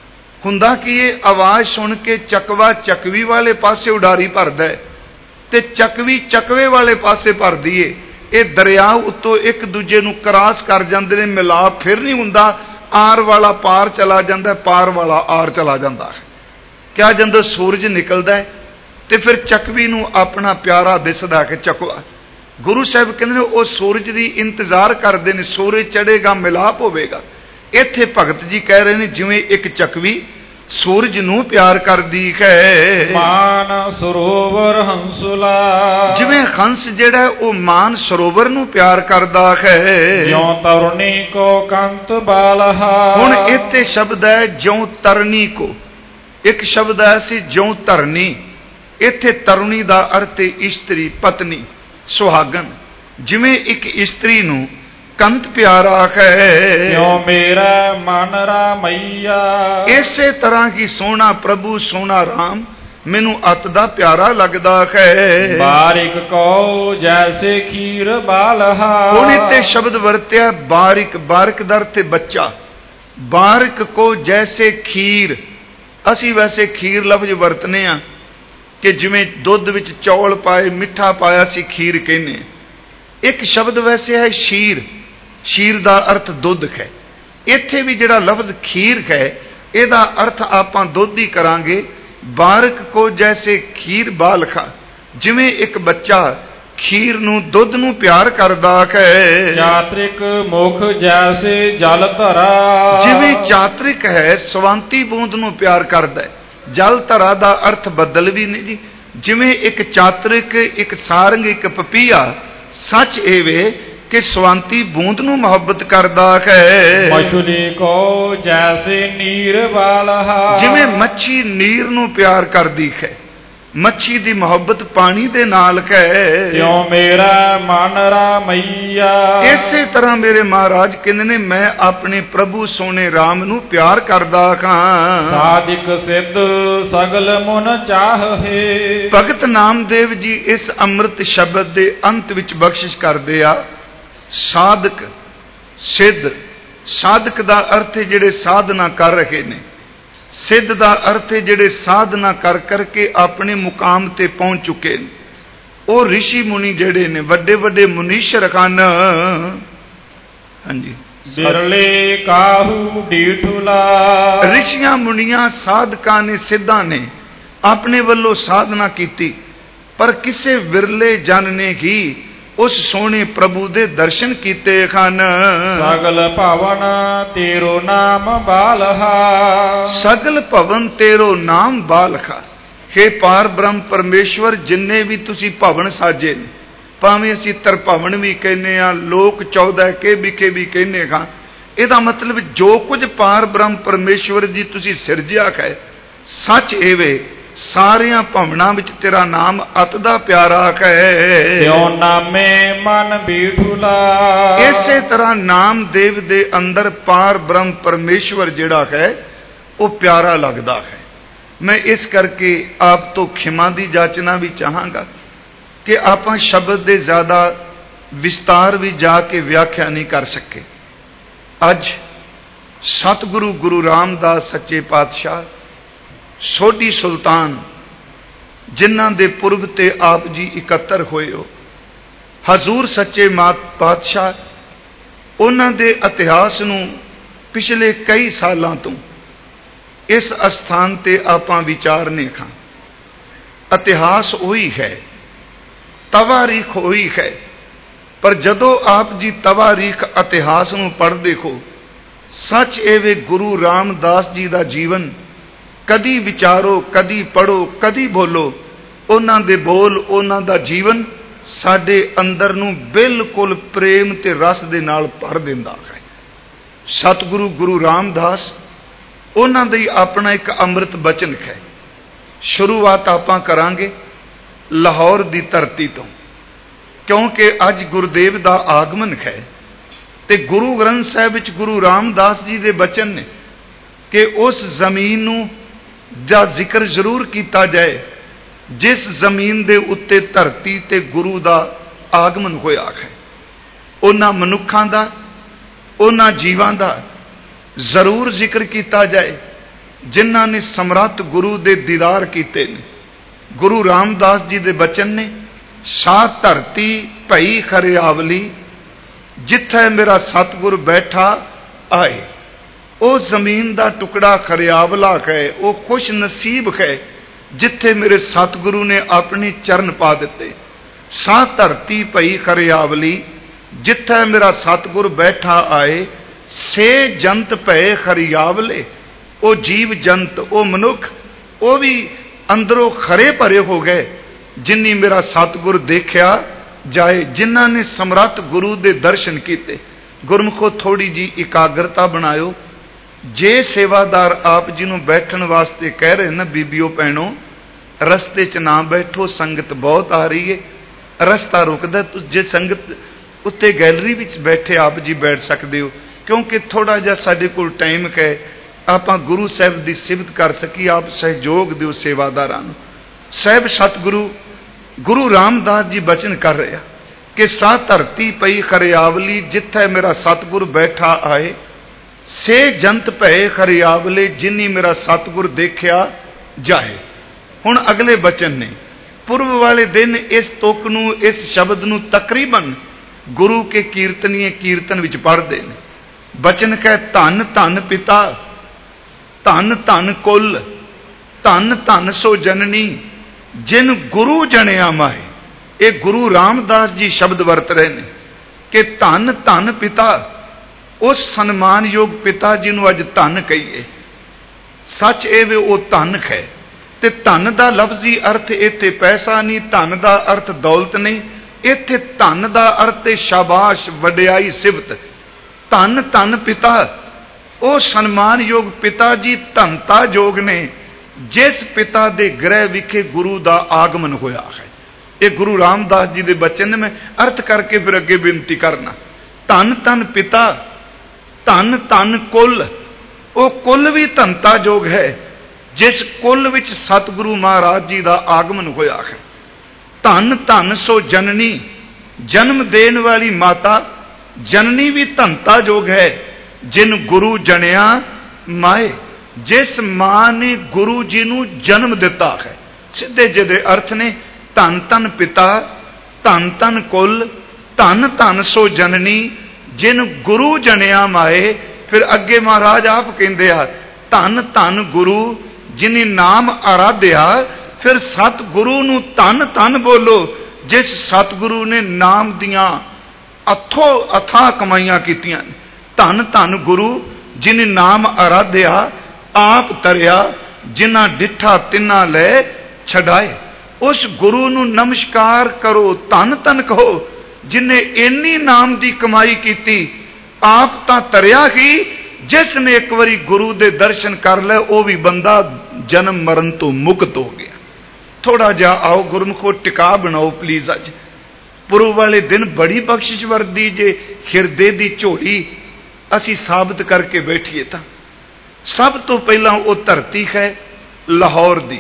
ਹੁੰਦਾ ਕਿ ਇਹ ਆਵਾਜ਼ ਸੁਣ ਕੇ ਚਕਵਾ ਚਕਵੀ ਵਾਲੇ ਪਾਸੇ ਉਡਾਰੀ ਭਰਦਾ ਹੈ ਤੇ ਚਕਵੀ ਚਕਵੇ ਵਾਲੇ ਪਾਸੇ ਭਰਦੀ ਏ। ਇਹ ਦਰਿਆ ਉੱਤੋਂ ਇੱਕ ਦੂਜੇ ਨੂੰ ਕਰਾਸ ਕਰ ਜਾਂਦੇ ਨੇ, ਮਿਲਾਪ ਫਿਰ ਨਹੀਂ ਹੁੰਦਾ। ਆਰ ਵਾਲਾ ਪਾਰ ਚਲਾ ਜਾਂਦਾ, ਪਾਰ ਵਾਲਾ ਆਰ ਚਲਾ ਜਾਂਦਾ ਹੈ। ਕਿਹਾ ਜਾਂਦਾ ਸੂਰਜ ਨਿਕਲਦਾ ਹੈ ਤੇ ਫਿਰ ਚਕਵੀ ਨੂੰ ਆਪਣਾ ਪਿਆਰਾ ਦਿਸਦਾ ਕਿ ਚਕਵਾ। ਗੁਰੂ ਸਾਹਿਬ ਕਹਿੰਦੇ ਨੇ ਉਹ ਸੂਰਜ ਦੀ ਇੰਤਜ਼ਾਰ ਕਰਦੇ ਨੇ, ਸੂਰਜ ਚੜ੍ਹੇਗਾ ਮਿਲਾਪ ਹੋਵੇਗਾ। ਇੱਥੇ ਭਗਤ ਜੀ ਕਹਿ ਰਹੇ ਨੇ ਜਿਵੇਂ ਇੱਕ ਚਕਵੀ ਸੂਰਜ ਨੂੰ ਪਿਆਰ ਕਰਦੀ ਹੈ। ਮਾਨ ਸਰੋਵਰ ਹੰਸੁਲਾ, ਜਿਵੇਂ ਹੰਸ ਜਿਹੜਾ ਉਹ ਮਾਨ ਸਰੋਵਰ ਨੂੰ ਪਿਆਰ ਕਰਦਾ ਹੈ। ਜਿਉ ਤਰੁਣੀ ਕੋ ਕੰਤ ਬਾਲਹਾ। ਹੁਣ ਇੱਥੇ ਸ਼ਬਦ ਹੈ ਜਿਉ ਤਰਨੀ ਕੋ। ਇੱਕ ਸ਼ਬਦ ਹੈ ਸੀ ਜਿਉ ਧਰਨੀ। ਇੱਥੇ ਤਰੁਣੀ ਦਾ ਅਰਥ ਹੈ ਇਸਤਰੀ, ਪਤਨੀ, ਸੁਹਾਗਨ। ਜਿਵੇਂ ਇੱਕ ਇਸਤਰੀ ਨੂੰ ਕੰਤ ਪਿਆਰਾ ਹੈ, ਕਿਉ ਮੇਰਾ ਮਨ ਰਾਮਈਆ। ਇਸੇ ਤਰ੍ਹਾਂ ਕੀ ਸੋਹਣਾ ਪ੍ਰਭੂ ਸੋਹਣਾ ਰਾਮ ਮੈਨੂੰ ਅਤ ਦਾ ਪਿਆਰਾ ਲੱਗਦਾ ਹੈ। ਬਾਰਿਕ ਕੋ ਜੈਸੇ ਖੀਰ ਬਾਲਹਾ। ਹੁਣ ਇੱਥੇ ਸ਼ਬਦ ਵਰਤਿਆ ਬਾਰਿਕ। ਬਾਰਿਕ ਦਾ ਅਰਥ ਹੈ ਬੱਚਾ। ਬਾਰਿਕ ਕੋ ਜੈਸੇ ਖੀਰ। ਅਸੀਂ ਵੈਸੇ ਖੀਰ ਲਫ਼ਜ਼ ਵਰਤਨੇ ਆ ਕਿ ਜਿਵੇਂ ਦੁੱਧ ਵਿੱਚ ਚੌਲ ਪਾਏ, ਮਿੱਠਾ ਪਾਇਆ ਸੀ ਖੀਰ ਕਹਿੰਦੇ। ਇੱਕ ਸ਼ਬਦ ਵੈਸੇ ਹੈ ਸ਼ੀਰ। ਸ਼ੀਰ ਦਾ ਅਰਥ ਦੁੱਧ ਹੈ। ਇੱਥੇ ਵੀ ਜਿਹੜਾ ਲਫ਼ਜ਼ ਖੀਰ ਹੈ ਇਹਦਾ ਅਰਥ ਆਪਾਂ ਦੁੱਧ ਹੀ ਕਰਾਂਗੇ। ਬਾਰਿਕ ਕੋ ਜੈਸੇ ਖੀਰ ਬਾਲਖਾ। ਜਿਵੇਂ ਇੱਕ ਬੱਚਾ ਖੀਰ ਨੂੰ, ਦੁੱਧ ਨੂੰ ਪਿਆਰ ਕਰਦਾ ਹੈ। ਚਾਤ੍ਰਿਕ ਮੁਖ ਜੈਸੇ ਜਲ ਧਰਾ। ਜਿਵੇਂ ਚਾਤ੍ਰਿਕ ਹੈ ਸਵਾਂਤੀ ਬੂੰਦ ਨੂੰ ਪਿਆਰ ਕਰਦਾ ਹੈ। ਜਲ ਧਰਾ ਦਾ ਅਰਥ ਬੱਦਲ ਵੀ ਨਹੀਂ ਜੀ। ਜਿਵੇਂ ਇੱਕ ਚਾਤ੍ਰਿਕ, ਇੱਕ ਸਾਰੰਗ, ਇੱਕ ਪਪੀਆ ਸੱਚ ਇਹ ਵੇ ਕਿ ਸਵਾਂਤੀ ਬੂੰਦ ਨੂੰ ਮੁਹੱਬਤ ਕਰਦਾ ਹੈ। ਮਛਲੀ ਕੋ ਜੈਸੇ ਨੀਰ ਬਾਲਹਾ। ਜਿਵੇਂ ਮੱਛੀ ਨੀਰ ਨੂੰ ਪਿਆਰ ਕਰਦੀ ਹੈ। ਮੱਛੀ ਦੀ ਮੁਹੱਬਤ ਪਾਣੀ ਦੇ ਨਾਲ ਹੈ। ਕਿਉ ਮੇਰਾ ਮਨ ਰਾਮਈਆ। ਇਸੇ ਤਰ੍ਹਾਂ ਮੇਰੇ ਮਹਾਰਾਜ ਕਹਿੰਦੇ ਨੇ ਮੈਂ ਆਪਣੇ ਪ੍ਰਭੂ ਸੋਹਣੇ ਰਾਮ ਨੂੰ ਪਿਆਰ ਕਰਦਾ ਹਾਂ। ਸਾਧਿਕ ਸਿੱਧ ਸਗਲ ਮਨ ਚਾਹੇ। ਭਗਤ ਨਾਮਦੇਵ ਜੀ ਇਸ ਅੰਮ੍ਰਿਤ ਸ਼ਬਦ ਦੇ ਅੰਤ ਵਿੱਚ ਬਖਸ਼ਿਸ਼ ਕਰਦੇ ਆ ਸਾਧਕ ਸਿੱਧ। ਸਾਧਕ ਦਾ ਅਰਥ ਹੈ ਜਿਹੜੇ ਸਾਧਨਾ ਕਰ ਰਹੇ ਨੇ। ਸਿੱਧ ਦਾ ਅਰਥ ਹੈ ਜਿਹੜੇ ਸਾਧਨਾ ਕਰ ਕਰਕੇ ਆਪਣੇ ਮੁਕਾਮ ਤੇ ਪਹੁੰਚ ਚੁੱਕੇ ਨੇ। ਉਹ ਰਿਸ਼ੀ ਮੁਨੀ ਜਿਹੜੇ ਨੇ, ਵੱਡੇ ਵੱਡੇ ਮੁਨੀਸ਼ਰ ਹਨ। ਹਾਂਜੀ, ਬਿਰਲੇ ਕਾਹੂ ਡੀਠੁਲਾ। ਰਿਸ਼ੀਆਂ ਮੁਨੀਆਂ ਸਾਧਕਾਂ ਨੇ, ਸਿੱਧਾਂ ਨੇ ਆਪਣੇ ਵੱਲੋਂ ਸਾਧਨਾ ਕੀਤੀ, ਪਰ ਕਿਸੇ ਵਿਰਲੇ ਜਨ ਨੇ ਹੀ ਉਸ ਸੋਹਣੇ ਪ੍ਰਭੂ ਦੇ ਦਰਸ਼ਨ ਕੀਤੇ ਹਨ। ਸਗਲ ਭਵਨ ਤੇਰੋ ਨਾਮ ਬਾਲਹਾ। ਸਗਲ ਭਵਨ ਤੇਰੋ ਨਾਮ ਬਾਲਖਾ। ਹੇ ਪਾਰ ਬ੍ਰਹਮ ਪਰਮੇਸ਼ਵਰ, ਜਿੰਨੇ ਵੀ ਤੁਸੀਂ ਭਵਨ ਸਾਜੇ ਨੇ, ਭਾਵੇਂ ਅਸੀਂ ਤਰਭਵਨ ਵੀ ਕਹਿੰਦੇ ਆ, ਲੋਕ ਚੌਦਹ ਕੇ ਵਿਖੇ ਵੀ ਕਹਿੰਦੇ ਹਾਂ, ਇਹਦਾ ਮਤਲਬ ਜੋ ਕੁਝ ਪਾਰ ਬ੍ਰਹਮ ਪਰਮੇਸ਼ਵਰ ਜੀ ਤੁਸੀਂ ਸਿਰਜਿਆ ਹੈ, ਸੱਚ ਇਹਵੇ ਸਾਰਿਆਂ ਭਵਨਾਂ ਵਿੱਚ ਤੇਰਾ ਨਾਮ ਅਤ ਦਾ ਪਿਆਰਾ ਹੈ। ਕਿਉ ਨਾਮੇ ਮਨ ਬੀਠੁਲਾ। ਇਸੇ ਤਰ੍ਹਾਂ ਨਾਮਦੇਵ ਦੇ ਅੰਦਰ ਪਾਰ ਬ੍ਰਹਮ ਪਰਮੇਸ਼ਵਰ ਜਿਹੜਾ ਹੈ ਉਹ ਪਿਆਰਾ ਲੱਗਦਾ ਹੈ। ਮੈਂ ਇਸ ਕਰਕੇ ਆਪ ਤੋਂ ਖਿਮਾ ਦੀ ਜਾਚਨਾ ਵੀ ਚਾਹਾਂਗਾ ਕਿ ਆਪਾਂ ਸ਼ਬਦ ਦੇ ਜ਼ਿਆਦਾ ਵਿਸਤਾਰ ਵੀ ਜਾ ਕੇ ਵਿਆਖਿਆ ਨਹੀਂ ਕਰ ਸਕੇ। ਅੱਜ ਸਤਿਗੁਰੂ ਗੁਰੂ ਰਾਮਦਾਸ ਸੱਚੇ ਪਾਤਸ਼ਾਹ ਸੋਢੀ ਸੁਲਤਾਨ, ਜਿਨ੍ਹਾਂ ਦੇ ਪੁਰਬ ਤੇ ਆਪ ਜੀ ਇਕੱਤਰ ਹੋਏ ਹੋ, ਹਜ਼ੂਰ ਸੱਚੇ ਮਾਤ ਪਾਤਸ਼ਾਹ, ਉਹਨਾਂ ਦੇ ਇਤਿਹਾਸ ਨੂੰ ਪਿਛਲੇ ਕਈ ਸਾਲਾਂ ਤੋਂ ਇਸ ਅਸਥਾਨ ਤੇ ਆਪਾਂ ਵਿਚਾਰਨੇ ਖਾਂ। ਇਤਿਹਾਸ ਉਹੀ ਹੈ, ਤਵਾਰੀਖ ਉਹੀ ਹੈ, ਪਰ ਜਦੋਂ ਆਪ ਜੀ ਤਵਾਰੀਖ ਇਤਿਹਾਸ ਨੂੰ ਪੜ੍ਹਦੇ ਹੋ, ਸੱਚ ਇਹ ਵੇ ਗੁਰੂ ਰਾਮਦਾਸ ਜੀ ਦਾ ਜੀਵਨ ਕਦੀ ਵਿਚਾਰੋ, ਕਦੀ ਪੜ੍ਹੋ, ਕਦੀ ਬੋਲੋ, ਉਹਨਾਂ ਦੇ ਬੋਲ, ਉਹਨਾਂ ਦਾ ਜੀਵਨ ਸਾਡੇ ਅੰਦਰ ਨੂੰ ਬਿਲਕੁਲ ਪ੍ਰੇਮ ਤੇ ਰਸ ਦੇ ਨਾਲ ਭਰ ਦਿੰਦਾ ਹੈ। ਸਤਿਗੁਰੂ ਗੁਰੂ ਰਾਮਦਾਸ, ਉਹਨਾਂ ਦਾ ਹੀ ਆਪਣਾ ਇੱਕ ਅੰਮ੍ਰਿਤ ਬਚਨ ਹੈ। ਸ਼ੁਰੂਆਤ ਆਪਾਂ ਕਰਾਂਗੇ ਲਾਹੌਰ ਦੀ ਧਰਤੀ ਤੋਂ, ਕਿਉਂਕਿ ਅੱਜ ਗੁਰਦੇਵ ਦਾ ਆਗਮਨ ਹੈ ਤੇ ਗੁਰੂ ਗ੍ਰੰਥ ਸਾਹਿਬ ਵਿੱਚ ਗੁਰੂ ਰਾਮਦਾਸ ਜੀ ਦੇ ਬਚਨ ਨੇ कि उस जमीन दा जिक्र जरूर किया जाए जिस जमीन दे उत्ते धरती ते गुरु दा आगमन होया है। उन्हां मनुखां दा उन्हां जीवां दा जरूर जिक्र किया जाए जिन्हां ने समर्थ गुरु दे दीदार कीते ने। गुरु रामदास जी दे बचन ने, सा धरती भई खरियावली जिथे मेरा सतगुर बैठा आए। वो जमीन का टुकड़ा खरियावला है, वो खुश नसीब है जिथे मेरे सतगुरु ने अपने चरण पा दिते। सा धरती भई खरियावली जिथे मेरा सतगुर बैठा आए। से जंत भय खरियावले, वो जीव जंत वो मनुख वो भी अंदरों खरे भरे हो गए जिन्नी मेरा सतगुर देखा जाए, जिन्हां ने समर्थ गुरु दे दर्शन किए। गुरमुखो थोड़ी जी एकाग्रता बनायो। जे सेवादार आप जी नूं बैठण वास्ते कह रहे ना बीबियो भैणों, रस्ते च ना बैठो, संगत बहुत आ रही है, रस्ता रुकदा, जे संगत उत्ते गैलरी विच बैठे आप जी बैठ सकते हो, क्योंकि थोड़ा जिहा साडे कोल टाइम है, आपां गुरु साहब की सिफत कर सकी। आप सहयोग दिओ सेवादारां नूं। साहब सतगुरु गुरु रामदास जी बचन कर रहे कि सा धरती पई खरियावली जिथे मेरा सतगुर बैठा आए। से जंत भय खरियावले जिन्नी मेरा सतगुर देखा जाए। हुण अगले बचन ने, पूर्व वाले दिन इस तुक नूं इस शब्द नूं तकरीबन गुरु के कीर्तनीय कीर्तन विच पढ़दे ने। बचन कह धन धन पिता, धन धन कुल, धन धन सो जननी जिन गुरु जनिया माए। ये गुरु रामदास जी शब्द वरत रहे हैं कि धन धन पिता, उस सन्मानयोग पिता जी नूं अज धन कहिए। सच ए वे वो धन है, ते धन का लफ्जी अर्थ इत्थे पैसा नहीं, धन का अर्थ दौलत नहीं, इत्थे धन का अर्थ शाबाश वडियाई सिफत। धन धन पिता, वो सन्मानयोग पिता जी धनता जोग ने जिस पिता दे गृह विखे गुरु का आगमन होया है। ये गुरु रामदास जी के बचन में अर्थ करके फिर अगे बेनती करना। धन धन पिता, धन धन कुल, वो कुल भी धनता जोग है जिस कुल विच सतगुरु महाराज जी का आगमन होया है। धन धन सो जननी, जन्म देने वाली माता जननी भी धनता जोग है जिन गुरु जनिया माए। जिस मां ने गुरु जी नूं जन्म दिता है। सीधे जिहदे अर्थ ने धन धन पिता, धन धन कुल, धन धन सो जननी जिन गुरु जनिया माए। फिर अगे महाराज आप कहते आ धन धन गुरु जिन्हें नाम आराध्या। फिर सतगुरु नूं धन धन बोलो जिस सतगुरु ने नाम दियां अथो अथाह कमाइयां कीतियां। धन धन गुरु जिन्हें नाम आराध्या, आप तरिया जिन्ना डिठा तिन्ना ले छड़ाए। उस गुरु नूं नमस्कार करो, धन धन कहो जिन्हें इन्नी नाम की कमाई की। आप तां तरिया ही जिसने एक बारी गुरु दे दर्शन कर ले, वो भी बंदा जन्म मरण तो मुक्त हो गया। थोड़ा जा आओ गुरमुखो टिका बनाओ प्लीज। अज पूर्व वाले दिन बड़ी बख्शिश वर्दी जे हिरदे दी झोली असी साबित करके बैठिए। तां सब तो पहला वो धरती है लाहौर दी।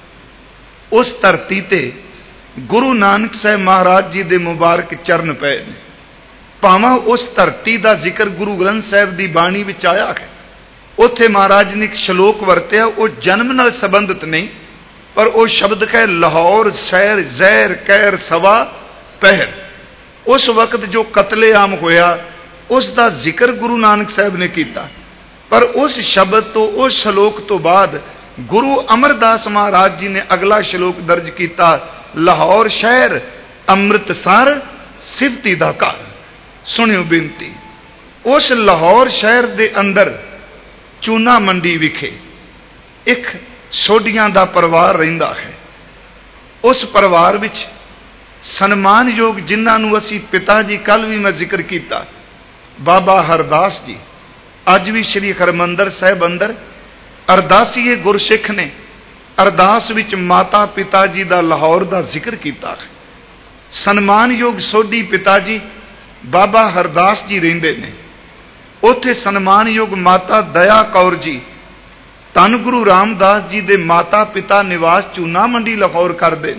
उस धरती ते गुरु नानक साहब महाराज जी दे मुबारक चरण पे ने। भावां उस धरती का जिक्र गुरु ग्रंथ साहब की बाणी विच आया है। उत्थे महाराज ने एक श्लोक वरत्या, वो जन्म नाल संबंधित नहीं, पर वो शब्द है लाहौर शहर जहर कैर सवा पहर। उस वक्त जो कतलेआम होया उसका जिक्र गुरु नानक साहब ने किया। पर उस शब्द तो उस श्लोक तो बाद गुरु अमरदास महाराज जी ने अगला श्लोक दर्ज किया, लाहौर शहर अमृतसर सिफती दा घर। सुनियो बेनती, उस लाहौर शहर दे अंदर चूना मंडी विखे एक सोडियां दा परिवार रहिंदा है। उस परिवार विच सन्मानयोग जिन्हां नूं असीं पिता जी कल भी मैं जिक्र किया, बाबा हरदास जी, अज भी श्री हरमंदर साहिब अंदर अरदासीए गुरसिख ने अरदास विच माता पिता जी का लाहौर का जिक्र किया है। सन्मानयोग सोधी पिता जी बाबा हरदास जी रहिंदे ने। उत्थे सन्मानयोग माता दया कौर जी ਧੰਨ ਗੁਰੂ ਰਾਮਦਾਸ ਜੀ ਦੇ ਮਾਤਾ ਪਿਤਾ ਨਿਵਾਸ ਚੂਨਾ ਮੰਡੀ ਲਾਹੌਰ ਕਰਦੇ।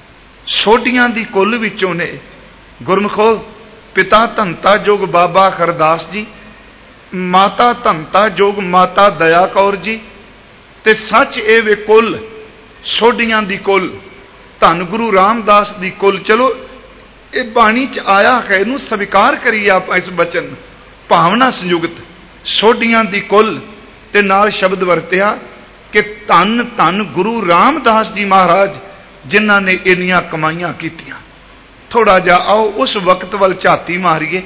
ਸੋਢੀਆਂ ਦੀ ਕੁੱਲ ਵਿੱਚੋਂ ਨੇ ਗੁਰਮੁਖੋ ਪਿਤਾ ਧੰਤਾ ਜੋਗ ਬਾਬਾ ਹਰਦਾਸ ਜੀ, ਮਾਤਾ ਧੰਤਾ ਜੋਗ ਮਾਤਾ ਦਇਆ ਕੌਰ ਜੀ, ਤੇ ਸੱਚ ਇਹ ਵੇ ਕੁੱਲ ਸੋਢੀਆਂ ਦੀ ਕੁੱਲ ਧੰਨ ਗੁਰੂ ਰਾਮਦਾਸ ਦੀ ਕੁੱਲ। ਚਲੋ ਇਹ ਬਾਣੀ ਚ ਆਇਆ ਹੈ, ਇਹਨੂੰ ਸਵੀਕਾਰ ਕਰੀਏ ਆਪਾਂ ਇਸ ਬਚਨ ਭਾਵਨਾ ਸੰਯੁਕਤ ਸੋਢੀਆਂ ਦੀ ਕੁੱਲ, ਤੇ ਨਾਲ ਸ਼ਬਦ ਵਰਤਿਆ ਕਿ ਧੰਨ ਧੰਨ ਗੁਰੂ ਰਾਮਦਾਸ ਜੀ ਮਹਾਰਾਜ ਜਿਨ੍ਹਾਂ ਨੇ ਇੰਨੀਆਂ ਕਮਾਈਆਂ ਕੀਤੀਆਂ। ਥੋੜਾ ਜਿਹਾ ਆਓ ਉਸ ਵਕਤ ਵੱਲ ਝਾਤੀ ਮਾਰੀਏ।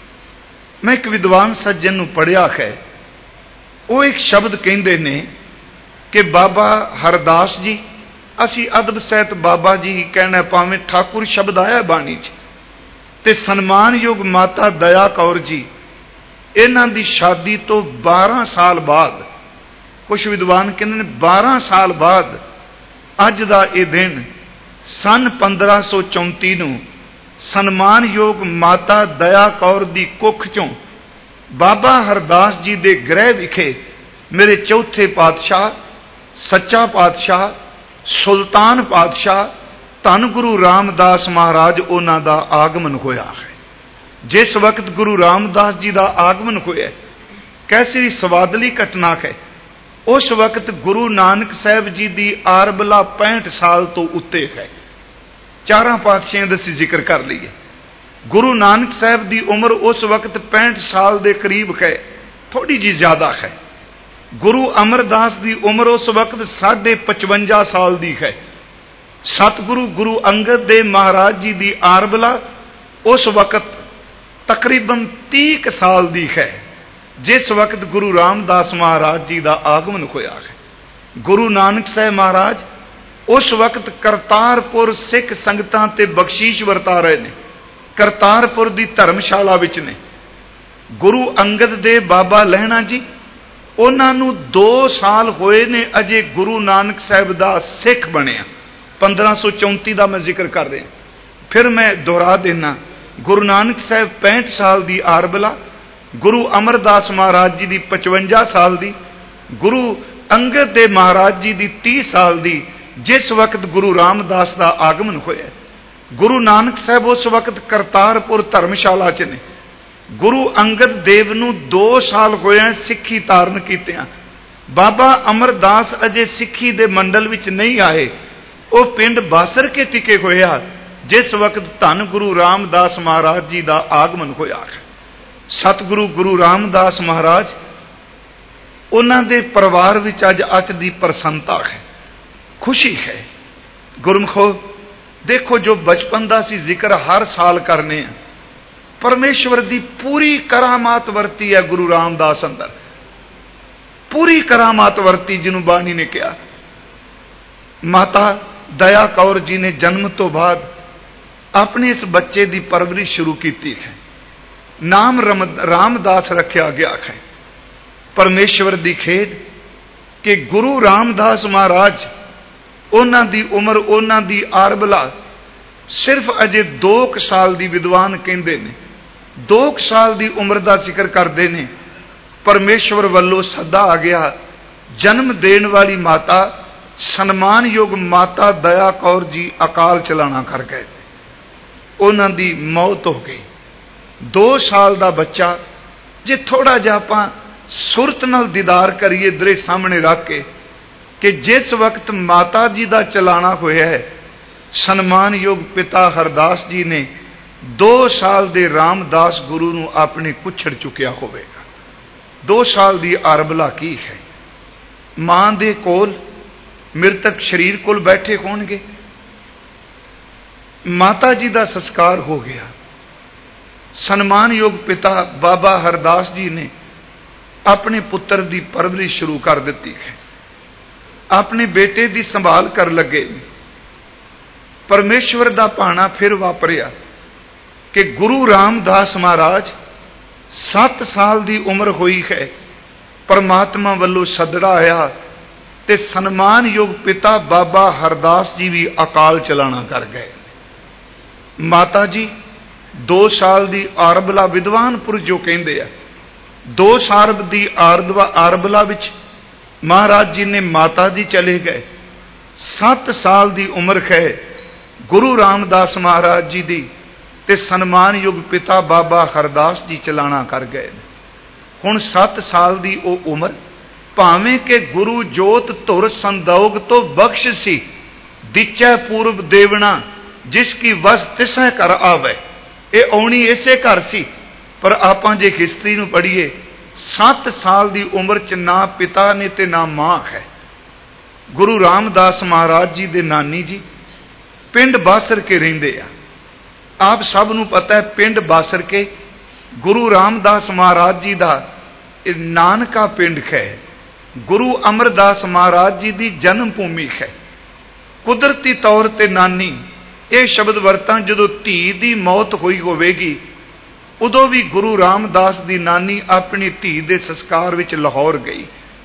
ਮੈਂ ਇੱਕ ਵਿਦਵਾਨ ਸੱਜਣ ਨੂੰ ਪੜ੍ਹਿਆ ਹੈ, ਉਹ ਇੱਕ ਸ਼ਬਦ ਕਹਿੰਦੇ ਨੇ ਕਿ ਬਾਬਾ ਹਰਦਾਸ ਜੀ, ਅਸੀਂ ਅਦਬ ਸਹਿਤ ਬਾਬਾ ਜੀ ਕਹਿਣਾ, ਭਾਵੇਂ ਠਾਕੁਰ ਸ਼ਬਦ ਆਇਆ ਬਾਣੀ 'ਚ, ਤੇ ਸਨਮਾਨਯੋਗ ਮਾਤਾ ਦਇਆ ਕੌਰ ਜੀ, ਇਹਨਾਂ ਦੀ ਸ਼ਾਦੀ ਤੋਂ ਬਾਰਾਂ ਸਾਲ ਬਾਅਦ, ਕੁਝ ਵਿਦਵਾਨ ਕਹਿੰਦੇ ਨੇ ਬਾਰਾਂ ਸਾਲ ਬਾਅਦ, ਅੱਜ ਦਾ ਇਹ ਦਿਨ ਸਨ ਪੰਦਰਾਂ ਸੌ ਚੌਂਤੀ ਨੂੰ ਸਨਮਾਨਯੋਗ ਮਾਤਾ ਦਇਆ ਕੌਰ ਦੀ ਕੁੱਖ ਚੋਂ ਬਾਬਾ ਹਰਦਾਸ ਜੀ ਦੇ ਗ੍ਰਹਿ ਵਿਖੇ ਮੇਰੇ ਚੌਥੇ ਪਾਤਸ਼ਾਹ, ਸੱਚਾ ਪਾਤਸ਼ਾਹ, ਸੁਲਤਾਨ ਪਾਤਸ਼ਾਹ ਧੰਨ ਗੁਰੂ ਰਾਮਦਾਸ ਮਹਾਰਾਜ ਉਹਨਾਂ ਦਾ ਆਗਮਨ ਹੋਇਆ ਹੈ। ਜਿਸ ਵਕਤ ਗੁਰੂ ਰਾਮਦਾਸ ਜੀ ਦਾ ਆਗਮਨ ਹੋਇਆ, ਕੈਸੀ ਸਵਾਦਲੀ ਘਟਨਾ ਹੈ। ਉਸ ਵਕਤ ਗੁਰੂ ਨਾਨਕ ਸਾਹਿਬ ਜੀ ਦੀ ਆਰਬਲਾ ਪੈਂਹਠ ਸਾਲ ਤੋਂ ਉੱਤੇ ਹੈ। ਚਾਰਾਂ ਪਾਤਸ਼ਾਹਾਂ ਦਾ ਅਸੀਂ ਜ਼ਿਕਰ ਕਰ ਲਈਏ। ਗੁਰੂ ਨਾਨਕ ਸਾਹਿਬ ਦੀ ਉਮਰ ਉਸ ਵਕਤ ਪੈਂਹਠ ਸਾਲ ਦੇ ਕਰੀਬ ਹੈ, ਥੋੜੀ ਜੀ ਜ਼ਿਆਦਾ ਹੈ। ਗੁਰੂ ਅਮਰਦਾਸ ਦੀ ਉਮਰ ਉਸ ਵਕਤ ਸਾਢੇ ਪਚਵੰਜਾ ਸਾਲ ਦੀ ਹੈ। ਸਤਿਗੁਰੂ ਗੁਰੂ ਅੰਗਦ ਦੇਵ ਮਹਾਰਾਜ ਜੀ ਦੀ ਆਰਬਲਾ ਉਸ ਵਕਤ ਤਕਰੀਬਨ ਤੀਹ ਸਾਲ ਦੀ ਹੈ, ਜਿਸ ਵਕਤ ਗੁਰੂ ਰਾਮਦਾਸ ਮਹਾਰਾਜ ਜੀ ਦਾ ਆਗਮਨ ਹੋਇਆ ਹੈ। ਗੁਰੂ ਨਾਨਕ ਸਾਹਿਬ ਮਹਾਰਾਜ ਉਸ ਵਕਤ ਕਰਤਾਰਪੁਰ ਸਿੱਖ ਸੰਗਤਾਂ ਤੇ ਬਖਸ਼ੀਸ਼ ਵਰਤਾ ਰਹੇ ਨੇ। ਕਰਤਾਰਪੁਰ ਦੀ ਧਰਮਸ਼ਾਲਾ ਵਿੱਚ ਨੇ। ਗੁਰੂ ਅੰਗਦ ਦੇਵ ਬਾਬਾ ਲਹਿਣਾ ਜੀ, ਉਹਨਾਂ ਨੂੰ ਦੋ ਸਾਲ ਹੋਏ ਨੇ ਅਜੇ ਗੁਰੂ ਨਾਨਕ ਸਾਹਿਬ ਦਾ ਸਿੱਖ ਬਣਿਆ। ਪੰਦਰਾਂ ਸੌ ਚੌਂਤੀ ਦਾ ਮੈਂ ਜ਼ਿਕਰ ਕਰ ਰਿਹਾ, ਫਿਰ ਮੈਂ ਦੁਹਰਾ ਦੇਣਾ। ਗੁਰੂ ਨਾਨਕ ਸਾਹਿਬ ਪੈਂਹਠ ਸਾਲ ਦੀ ਆਰਬਲਾ, ਗੁਰੂ ਅਮਰਦਾਸ ਮਹਾਰਾਜ ਜੀ ਦੀ ਪਚਵੰਜਾ ਸਾਲ ਦੀ, ਗੁਰੂ ਅੰਗਦ ਦੇਵ ਮਹਾਰਾਜ ਜੀ ਦੀ ਤੀਹ ਸਾਲ ਦੀ, ਜਿਸ ਵਕਤ ਗੁਰੂ ਰਾਮਦਾਸ ਦਾ ਆਗਮਨ ਹੋਇਆ। ਗੁਰੂ ਨਾਨਕ ਸਾਹਿਬ ਉਸ ਵਕਤ ਕਰਤਾਰਪੁਰ ਧਰਮਸ਼ਾਲਾ 'ਚ ਨੇ। ਗੁਰੂ ਅੰਗਦ ਦੇਵ ਨੂੰ ਦੋ ਸਾਲ ਹੋਇਆ ਸਿੱਖੀ ਧਾਰਨ ਕੀਤਿਆਂ। ਬਾਬਾ ਅਮਰਦਾਸ ਅਜੇ ਸਿੱਖੀ ਦੇ ਮੰਡਲ ਵਿੱਚ ਨਹੀਂ ਆਏ, ਉਹ ਪਿੰਡ ਬਾਸਰ ਕੇ ਟਿਕੇ ਹੋਇਆ ਜਿਸ ਵਕਤ ਧੰਨ ਗੁਰੂ ਰਾਮਦਾਸ ਮਹਾਰਾਜ ਜੀ ਦਾ ਆਗਮਨ ਹੋਇਆ। ਸਤਿਗੁਰੂ ਗੁਰੂ ਰਾਮਦਾਸ ਮਹਾਰਾਜ, ਉਹਨਾਂ ਦੇ ਪਰਿਵਾਰ ਵਿੱਚ ਅੱਜ ਅੱਜ ਦੀ ਪ੍ਰਸੰਨਤਾ ਹੈ, ਖੁਸ਼ੀ ਹੈ। ਗੁਰਮਖੋ ਦੇਖੋ, ਜੋ ਬਚਪਨ ਦਾ ਅਸੀਂ ਜ਼ਿਕਰ ਹਰ ਸਾਲ ਕਰਨੇ ਆ, ਪਰਮੇਸ਼ਵਰ ਦੀ ਪੂਰੀ ਕਰਾਮਾਤ ਵਰਤੀ ਹੈ ਗੁਰੂ ਰਾਮਦਾਸ ਅੰਦਰ, ਪੂਰੀ ਕਰਾਮਾਤ ਵਰਤੀ ਜਿਹਨੂੰ ਬਾਣੀ ਨੇ ਕਿਹਾ। ਮਾਤਾ ਦਇਆ ਕੌਰ ਜੀ ਨੇ ਜਨਮ ਤੋਂ ਬਾਅਦ ਆਪਣੇ ਇਸ ਬੱਚੇ ਦੀ ਪਰਵਰਿਸ਼ ਸ਼ੁਰੂ ਕੀਤੀ ਹੈ। ਨਾਮ ਰਾਮਦਾਸ ਰੱਖਿਆ ਗਿਆ ਹੈ। ਪਰਮੇਸ਼ਵਰ ਦੀ ਖੇਡ ਕਿ ਗੁਰੂ ਰਾਮਦਾਸ ਮਹਾਰਾਜ, ਉਹਨਾਂ ਦੀ ਉਮਰ, ਉਹਨਾਂ ਦੀ ਆਰਬਲਾ ਸਿਰਫ ਅਜੇ ਦੋ ਕੁ ਸਾਲ ਦੀ, ਵਿਦਵਾਨ ਕਹਿੰਦੇ ਨੇ ਦੋ ਕੁ ਸਾਲ ਦੀ ਉਮਰ ਦਾ ਜ਼ਿਕਰ ਕਰਦੇ ਨੇ। ਪਰਮੇਸ਼ਵਰ ਵੱਲੋਂ ਸੱਦਾ ਆ ਗਿਆ, ਜਨਮ ਦੇਣ ਵਾਲੀ ਮਾਤਾ ਸਨਮਾਨਯੋਗ ਮਾਤਾ ਦਇਆ ਕੌਰ ਜੀ ਅਕਾਲ ਚਲਾਣਾ ਕਰ ਗਏ, ਉਹਨਾਂ ਦੀ ਮੌਤ ਹੋ ਗਈ। ਦੋ ਸਾਲ ਦਾ ਬੱਚਾ, ਜੇ ਥੋੜਾ ਜਿਹਾ ਆਪਾਂ ਸੁਰਤ ਨਾਲ ਦੀਦਾਰ ਕਰੀਏ ਦਰੇ ਸਾਹਮਣੇ ਰੱਖ ਕੇ, ਕਿ ਜਿਸ ਵਕਤ ਮਾਤਾ ਜੀ ਦਾ ਚਲਾਣਾ ਹੋਇਆ ਹੈ, ਸਨਮਾਨਯੋਗ ਪਿਤਾ ਹਰਦਾਸ ਜੀ ਨੇ ਦੋ ਸਾਲ ਦੇ ਰਾਮਦਾਸ ਗੁਰੂ ਨੂੰ ਆਪਣੇ ਕੁੱਛੜ ਚੁੱਕਿਆ ਹੋਵੇਗਾ। ਦੋ ਸਾਲ ਦੀ ਅਰਬਲਾ ਕੀ ਹੈ। ਮਾਂ ਦੇ ਕੋਲ ਮ੍ਰਿਤਕ ਸਰੀਰ ਕੋਲ ਬੈਠੇ ਹੋਣਗੇ। ਮਾਤਾ ਜੀ ਦਾ ਸੰਸਕਾਰ ਹੋ ਗਿਆ। ਸਨਮਾਨਯੋਗ ਪਿਤਾ ਬਾਬਾ ਹਰਦਾਸ ਜੀ ਨੇ ਆਪਣੇ ਪੁੱਤਰ ਦੀ ਪਰਵਰਿਸ਼ ਸ਼ੁਰੂ ਕਰ ਦਿੱਤੀ ਹੈ, ਆਪਣੇ ਬੇਟੇ ਦੀ ਸੰਭਾਲ ਕਰਨ ਲੱਗੇ। ਪਰਮੇਸ਼ਵਰ ਦਾ ਭਾਣਾ ਫਿਰ ਵਾਪਰਿਆ ਕਿ ਗੁਰੂ ਰਾਮਦਾਸ ਮਹਾਰਾਜ ਸੱਤ ਸਾਲ ਦੀ ਉਮਰ ਹੋਈ ਹੈ, ਪਰਮਾਤਮਾ ਵੱਲੋਂ ਸੱਦੜਾ ਆਇਆ ਤੇ ਸਨਮਾਨਯੋਗ ਪਿਤਾ ਬਾਬਾ ਹਰਦਾਸ ਜੀ ਵੀ ਅਕਾਲ ਚਲਾਣਾ ਕਰ ਗਏ। ਮਾਤਾ ਜੀ ਦੋ ਸਾਲ ਦੀ ਆਰਬਲਾ, ਵਿਦਵਾਨ ਪੁਰਸ਼ ਜੋ ਕਹਿੰਦੇ ਆ, ਦੋ ਸਾਲ ਦੀ ਆਰਬਲਾ ਵਿੱਚ महाराज जी ने माता जी चले गए। सत्त साल की उम्र है गुरु रामदास महाराज जी की, ते सन्मानयोग पिता बाबा हरदास जी चलाना कर गए। हुण सत्त साल की वो उम्र, भावें के गुरु जोत धुर संदोग तो बख्श सी, दिचै पूर्व देवना जिसकी वस तिसै कर आवे। ये आउणी इसे घर सी, पर आपां जे हिस्टरी नूं पढ़ीए, सत्त साल की उम्र च ना पिता ने ते ना मां है। गुरु रामदास महाराज जी दे नानी जी पिंड बासर के रहिंदे आ। आप सब नूं पता है पिंड बासर के गुरु रामदास महाराज जी दा नानका पिंड है, गुरु अमरदास महाराज जी की जन्म भूमि है। कुदरती तौर ते नानी ये शब्द वरतां जदों धी दी मौत हुई होवेगी, उदों भी गुरु रामदास दी नानी अपनी धी दे संस्कार विच लाहौर गई।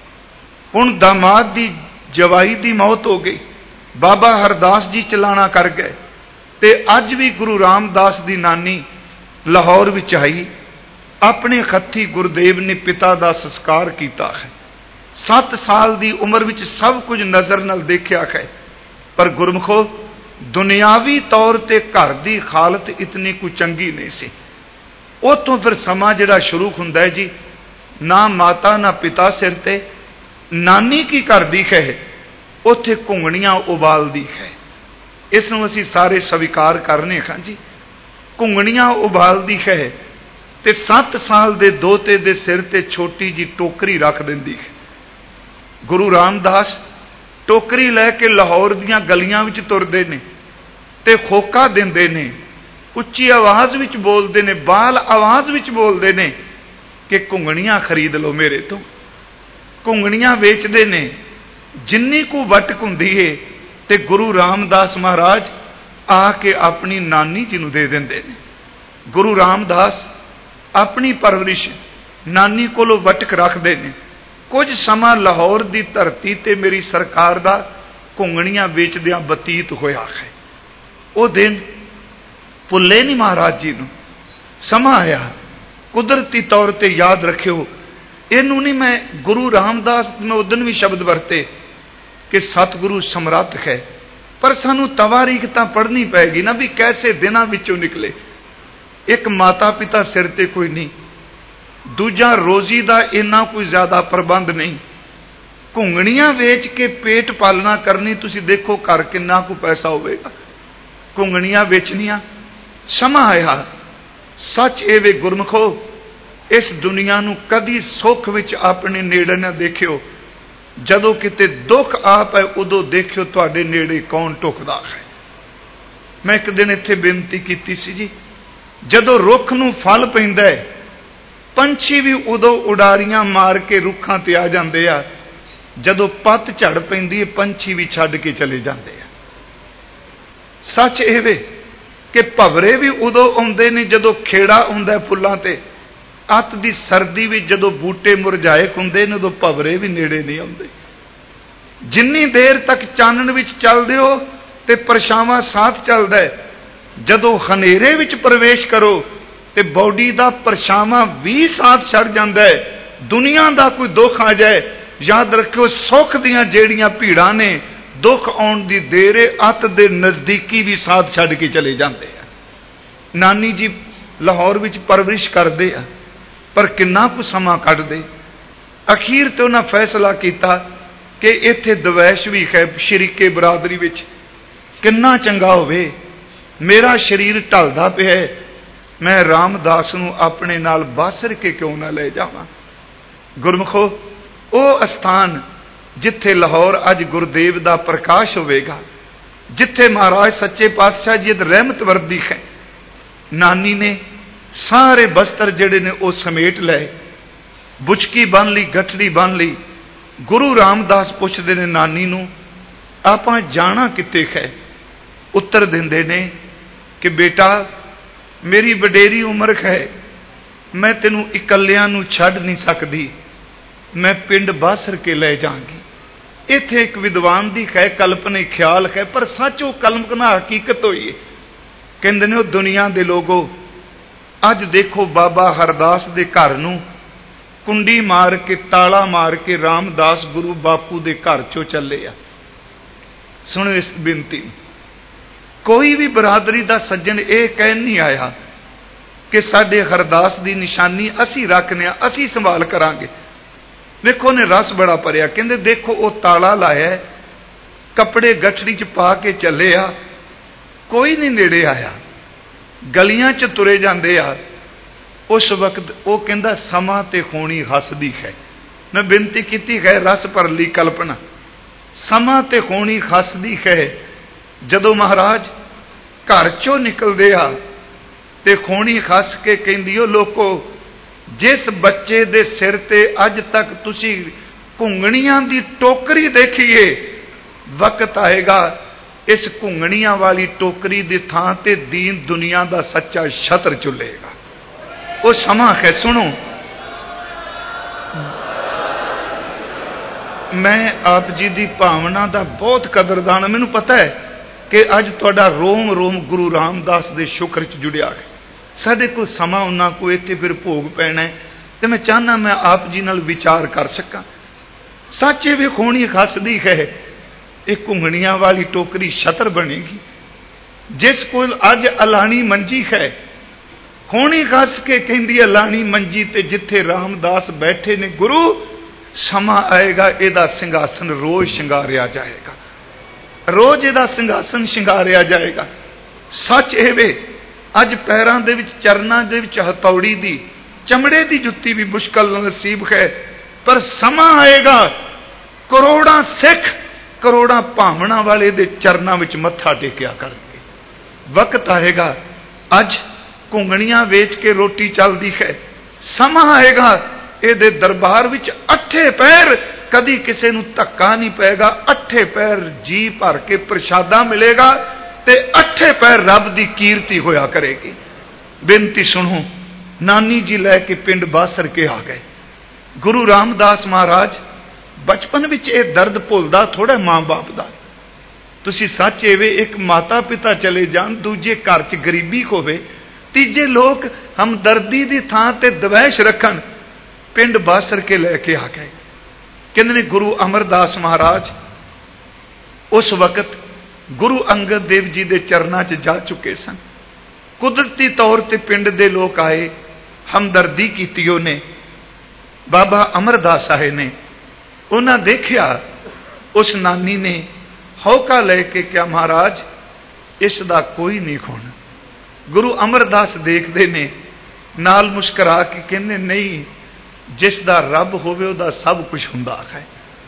हुण दामाद दी जवाई दी मौत हो गई, बाबा हरदास जी चलाना कर गए, ते अज भी गुरु रामदास दी नानी लाहौर विच आई। अपने हत्थी गुरुदेव ने पिता दा संस्कार किया है। सत्त साल की उम्र विच सब कुछ नज़र नाल देखिया है, पर गुरमुखो दुनियावी तौर ते घर की हालत इतनी कोई चंगी नहीं सी। उतों फिर समा जिहड़ा शुरू हुंदा है जी, ना माता ना पिता सिर ते, नानी की करदी है, उत्थे घुंगणियां उबालदी है। इस नूं असीं सारे स्वीकार करने हां जी। घुंगणियां उबालदी है ते सत्त साल दे दोते दे सिर ते छोटी जी टोकरी रख दिंदी है। गुरु रामदास टोकरी लैके लाहौर दीयां गलियां विच तुरदे ने ते खोका दिंदे ने, उच्ची आवाज विच बोलदे ने, बाल आवाज विच बोलदे ने कि घुंगणियां खरीद लो मेरे तो। घुंगणियां वेचदे ने, जिन्नी को वटक हुंदी है ते गुरु रामदास महाराज आके अपनी नानी जी नूं दे दिंदे ने। गुरु रामदास अपनी परवरिश नानी कोलों वटक रखते हैं। कुछ समा लाहौर की धरती ते मेरी सरकार का घुंगणियां वेचदियां बतीत होया है। वो दिन भुले नहीं महाराज जी नूं। समा आया, कुदरती तौर ते याद रखियो, इनू नहीं मैं गुरु रामदास मैं उदन भी शब्द वरते कि सतगुरु समर्थ है, पर सानू तवारीख तां पढ़नी पैगी ना भी कैसे दिनां विचों निकले। एक माता पिता सिर ते कोई नहीं, दूजा रोजी का इन्ना कोई ज्यादा प्रबंध नहीं। घुंगणियां वेच के पेट पालना करनी, तुसी देखो घर किन्ना को पैसा होवेगा। घुंगणियां वेचनियां। समा आया, सच ए वे गुरमुखो, इस दुनिया नूं कदी सुख विच अपने नेड़े ना देखियो, जदों किते दुख आ पए उदों देखियो तुहाडे नेड़े कौन टुकदा है। मैं एक दिन इत्थे बेनती कीती सी जी, जदों रुख नूं फल पैंदा है, पंछी भी उदों उडारियां मार के रुखां ते आ जांदे आ, जदों पत झड़ पैंदी है पंछी भी छड्ड के चले जांदे आ। सच ਇਹ ਵੇ कि भवरे भी उदों आउंदे ने जदों खेड़ा हुंदा फुल्लां ते। अत दी सर्दी भी जदों बूटे मुरझाए हुंदे ने उदों भवरे भी नेड़े नहीं आउंदे। जिन्नी देर तक चानण विच चलदे हो ते परछावां साथ चलदा है, जदों हनेरे विच प्रवेश करो ते बॉडी दा परछावां भी साथ छड़ जांदा है। दुनिया दा कोई दुख आ जाए, याद रखियो सुख दियां जेड़ियां भीड़ां ने, दुख आउण दी देर अत दे नजदीकी भी साथ छड़ के चले जाते हैं। नानी जी लाहौर विच परवरिश करते आ, पर किन्ना कुछ समा कढदे। अखीर ते उन्हां फैसला किया कि इत्थे दवैश भी है शरीके बरादरी विच, किन्ना चंगा होवे मेरा शरीर ढलदा पिया, मैं रामदास नूं अपने नाल बासर के क्यों ना ले जावां। गुरमुखो, वो अस्थान जिथे लाहौर अज गुरुदेव का प्रकाश होवेगा, जिथे महाराज सच्चे पातशाह जी रहमत वर्दी है। नानी ने सारे बस्तर जेड़े ने वो समेट ले, बुचकी बन ली, गठड़ी बन ली। गुरु रामदास पुछदे ने नानी नूं, आपां जाना किते है। उत्तर दिंदे ने कि बेटा मेरी वडेरी उम्र है, मैं तेनू इकल्लियां नूं छड्ड नहीं सकदी, मैं पिंड बासर के ले जाऊंगी। इत्थे एक विद्वान की है कल्पना ख्याल है, पर सच वो कल्पना हकीकत हुई है। कहंदे ने दुनिया के लोगों, अज देखो बाबा हरदास के घर नूं कुंडी मार के ताला मार के रामदास गुरु बापू दे घर चो चले आ। सुनो इस बेनती, कोई भी बरादरी का सज्जन ये कह नहीं आया कि साडे हरदास की निशानी असी रखने असी संभाल करांगे। देखो ने रस बड़ा भरिया, कहते देखो वो ताला लाया, कपड़े गठड़ी च पा के चले आ, कोई नहीं नेड़े आया, गलियां च तुरे जाते आ। उस वक्त वो कहता समा ते खोनी हसदी है। मैं बेनती की है रस भर ली कल्पना, समा ते खोनी हसदी है। जदों महाराज घर चों निकलदे आ ते खोनी हस के कहंदी ओ लोको, जिस बच्चे दे सिर ते अज तक तुसी घुंगणियां दी टोकरी देखीए, वक्त आएगा इस घुंगणियां वाली टोकरी दी थां ते दीन दुनिया दा सच्चा छत्र चुलेगा। वो समा है। सुनो, मैं आप जी की भावना का बहुत कदरदान, मैनू पता है कि अज तुहाडा रोम रोम गुरु रामदास के शुक्र च जुड़िया है। साडे कोल समा उन्हां को इत्थे फिर भोग पैना है, तो मैं चाहना मैं आप जी नाल विचार कर सकां। सच्चे भी खोनी खसदी है, एक घुंगणियां वाली टोकरी छत्र बनेगी। जिस कोल अज अलानी मंजी है, खोनी खस के कहंदी अलानी मंजी ते जिथे रामदास बैठे ने गुरु, समा आएगा इहदा सिंघासन रोज शिंगारिया जाएगा, रोज इहदा सिंघासन शिंगारिया जाएगा। सच ये वे अज पैरां दे विच चरनां दे विच हथौड़ी दी चमड़े की जुत्ती भी मुश्किल नसीब है, पर समा आएगा करोड़ां सिख करोड़ां भावना वाले दे चरनां विच मत्था टेकिया करनगे। वक्त आएगा अज घुंगणियां वेच के रोटी चलती है, समा आएगा ये दरबार विच अठे पैर कदी किसी नूं धक्का नहीं पेगा, अठे पैर जी भर के प्रशादा मिलेगा ते अठे पैर रब की कीर्ति होया करेगी। बेनती सुनो, नानी जी लैके पिंड बासर के आ गए। गुरु रामदास महाराज बचपन विच ये दर्द भुलदा थोड़ा मां बाप का। तुसी सच एवे एक माता पिता चले जान, दूजे घर च गरीबी होवे, तीजे लोग हमदर्दी की थां ते दवैश रखन, पिंड बासर के लैके आ गए। कहते ने गुरु अमरदास महाराज उस वक्त गुरु अंगद देव जी के चरणों च जा चुके सन। कुदरती तौर पर पिंड के लोग आए, हमदर्दी की उन्हें। बाबा अमरदास आए ने, उन्हें देखिया उस नानी ने हौका लेके क्या महाराज इसका कोई नहीं खून। गुरु अमरदास देखते ने, नाल मुस्करा के कहने नहीं, जिसदा रब होवे उहदा सब कुछ हुंदा है।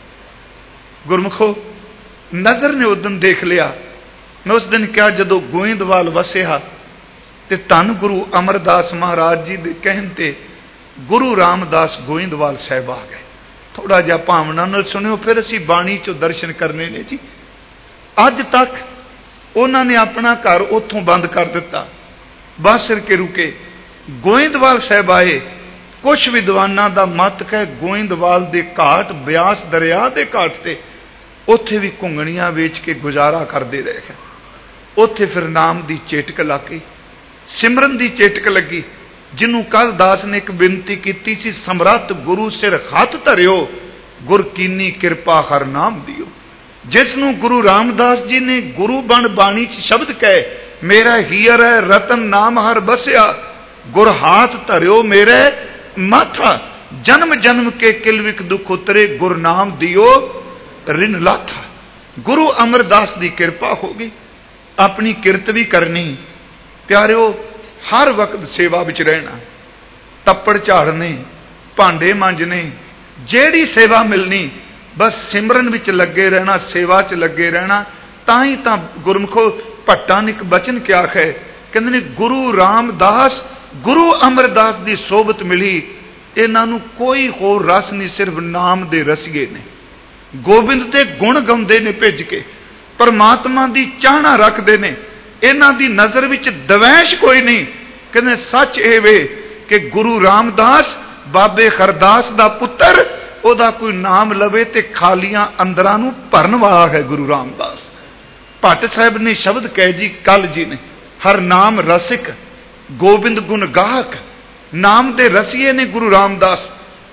गुरमुखो नजर ने उदन देख लिया। मैं उस दिन क्या जदों गोइंदवाल वसिया ते धन गुरु अमरदास महाराज जी दे कहन ते गुरु रामदास गोइंदवाल साहब आ गए। थोड़ा जिहा भावना नाल सुनियो, फिर असीं बाणी चो दर्शन करने ने जी। अज तक उन्होंने अपना घर उतों बंद कर दिता, बासर के रुके। गोइंदवाल साहब आए। कुछ विद्वाना का मत है गोइंदवाल के घाट ब्यास दरिया के घाट से उत्थे भी घुंगणियां वेच के गुजारा करते रहे हैं। उत्थे फिर नाम की चेटक लग गई, सिमरन की चेटक लगी। जिन्हों कल दास ने एक बेनती की सी, समरथ गुरु सिर हथ धरियो, गुर कीनी कृपा हर नाम दियो। जिसनों गुरु रामदास जी ने गुरु बन बाणी शब्द कहे, मेरा हीर है रतन नाम हर बसिया, गुर हाथ धरियो मेरे माथा, जन्म जन्म के किलविक दुख उतरे, गुर नाम दियो रिन लाथा। गुरु अमरदास की कृपा होगी, अपनी किरत भी करनी। प्यारिओ हर वक्त सेवा विच रहना, तप्पड़ झाड़ने, भांडे मांजने, जेड़ी सेवा मिलनी बस सिमरन विच लगे रहना, सेवा च लगे रहना। तां ही तां गुरमुखो भट्टा ने एक बचन क्या है, कहते ने गुरु रामदास गुरु अमरदास की सोबत मिली, इन्हों कोई होर रस नहीं, सिर्फ नाम दे रसीए ने। गोबिंद के गुण गाउंदे ने भेज के, परमात्मा की चाहना रखते ने, इन्हां दी नज़र विच दवैश कोई नहीं। कहते सच ये वे कि गुरु रामदास बाबे हरदास का पुत्र, ओदा कोई नाम लवे ते खालियां अंदरां नूं भरन वाला है गुरु रामदास। भट्ट साहब ने शब्द कह जी कल जी ने, हर नाम रसिक गोबिंद गुण गाहक, नाम दे रसीए ने गुरु रामदास।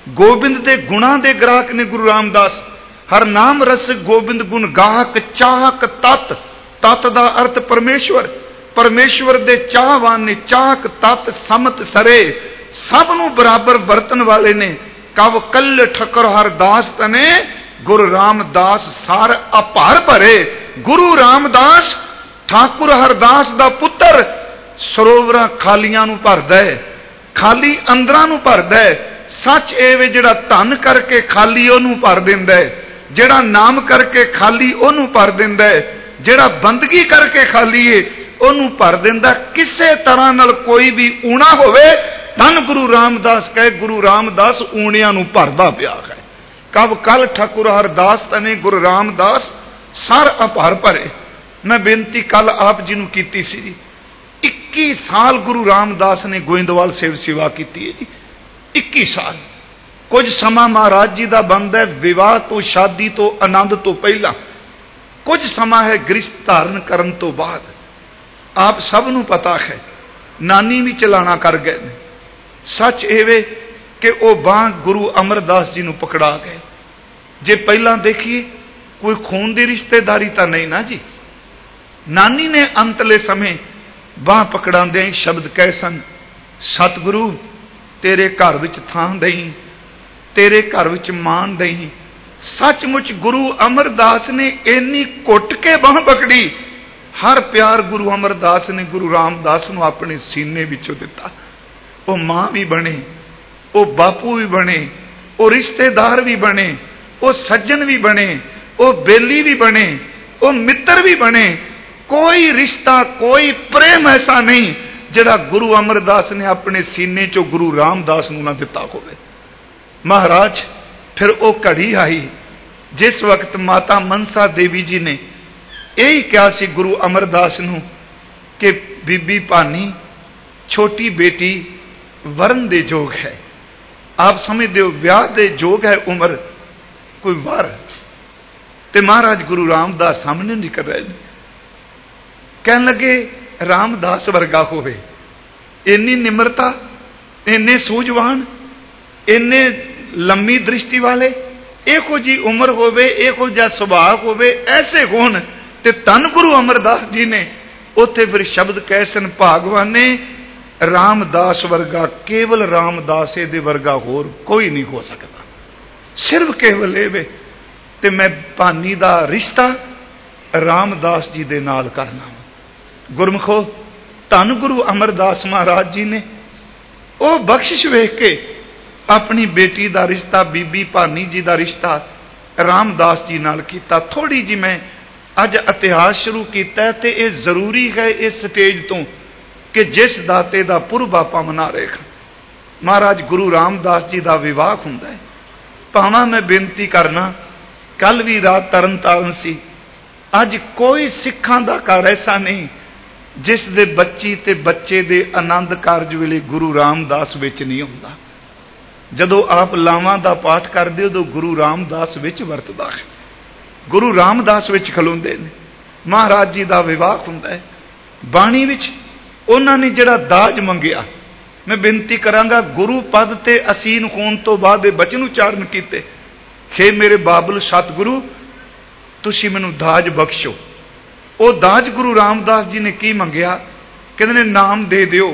गोबिंद दे गुणा दे ग्राहक ने गुरु रामदास। हर नाम रस गोबिंद गुण गाहक चाहक तत्। तत् दा अर्थ परमेश्वर, परमेश्वर दे चाहवान ने। चाहक तत् समत सरे, सब नूं बराबर वरतन वाले ने। कव कल ठकर हर दास तने, गुरु रामदास सार अपार भरे। गुरु रामदास ठाकुर हरदास दा पुत्र सरोवरां खालियां नूं भरदा है, खाली अंदरां नूं भरदा है। सच एवे जिहड़ा धन करके खाली ओनू भर दिंदा है, जिहड़ा नाम करके खाली ओनू भर दिंदा है, जिहड़ा बंदगी करके खाली है ओनू भर दिंदा। किसे तरह नाल कोई भी ऊणा होवे, धन गुरु रामदास कहे गुरु रामदास ऊणियां नूं भरदा पिया है। कब कल ठाकुर हरदास तने गुरु रामदास सर अपार भरे। मैं बेनती कल आप जी नूं कीती सी जी, इक्की साल गुरु रामदास ने गोइंदवाल सेव सेवा की है जी। इक्की साल। कुछ समा महाराज जी का बनता है विवाह तो, शादी तो, आनंद तो पहला। कुछ समा है गृहस्थ धारण करन तो बाद। आप सब नूं पता है नानी भी चलाना कर गए। सच एवे कि वह बांह गुरु अमरदास जी नूं पकड़ा गए। जे पहला देखिए कोई खून की रिश्तेदारी तो नहीं ना जी। नानी ने अंतले समय बांह पकड़ांदे शब्द कहे सन, सतगुरु तेरे घर विच थां दई, तेरे घर विच मान दई। सचमुच गुरु अमरदास ने इन्नी घुट के बांह पकड़ी। हर प्यार गुरु अमरदास ने गुरु रामदास नूं अपने सीने विचों दिता। वो मां भी बने, वो बापू भी बने, वो रिश्तेदार भी बने, वो सज्जन भी बने, वो बेली भी बने, वो मित्र भी बने। कोई रिश्ता, कोई प्रेम ऐसा नहीं जिहड़ा गुरु अमरदास ने अपने सीने चो गुरु रामदास नूं ना दिता होवे। महाराज फिर वो घड़ी आई जिस वक्त माता मनसा देवी जी ने यही कहा सी गुरु अमरदास नूं कि बीबी भानी छोटी बेटी वरण दे जोग है। आप समझते हो ब्याह दे जोग है उम्र कोई वार। ते महाराज गुरु रामदास सामने निकल रहे हैं। कहन लगे रामदास वर्गा होवे, इन्नी निम्रता, इन्ने सूझवान, इन्ने लंबी दृष्टि वाले, इहो जी उम्र होवे, इहो जिहा सुभाव होवे, ऐसे होण ते धन गुरु अमरदास जी ने उत्थे फिर शब्द कहे सन, भागवाने रामदास वर्गा, केवल रामदास दे वर्गा होर कोई नहीं हो सकता। सिर्फ केवल एवे ते मैं भानी दा रिश्ता रामदास जी दे नाल करना। गुरमुखो धन गुरु अमरदास महाराज जी ने वो बख्शिश वेख के अपनी बेटी का रिश्ता, बीबी भानी जी का रिश्ता रामदास जी नाल कीता। थोड़ी जी मैं अज इतिहास शुरू किया ते ये जरूरी है इस स्टेज तो कि जिस दाते का पुरब आपां मना रहे हैं, महाराज गुरु रामदास जी का विवाह हुंदा है। भावां मैं बेनती करना, कल भी रात तरन तारण सी, अज कोई सिखां दा घर ऐसा नहीं जिस दे बच्ची ते बच्चे दे आनंद कारज वेले गुरु रामदास विच नहीं हुंदा। जदों आप लावां दा पाठ करदे हो तो गुरु रामदास विच वरतदा है, गुरु रामदास विच खलोंदे ने। महाराज जी दा विवाह हुंदा है। बाणी विच उन्हां ने जिहड़ा दाज मंगिया, मैं बेनती करांगा गुरु पद ते असीन होण तो बाद बचन उचारण कीते, हे मेरे बाबल सतगुरु तुसीं मैनूं दाज बख्शो। वो दाज गुरु रामदास जी ने की मंगिया, कहते ने नाम दे दिओ,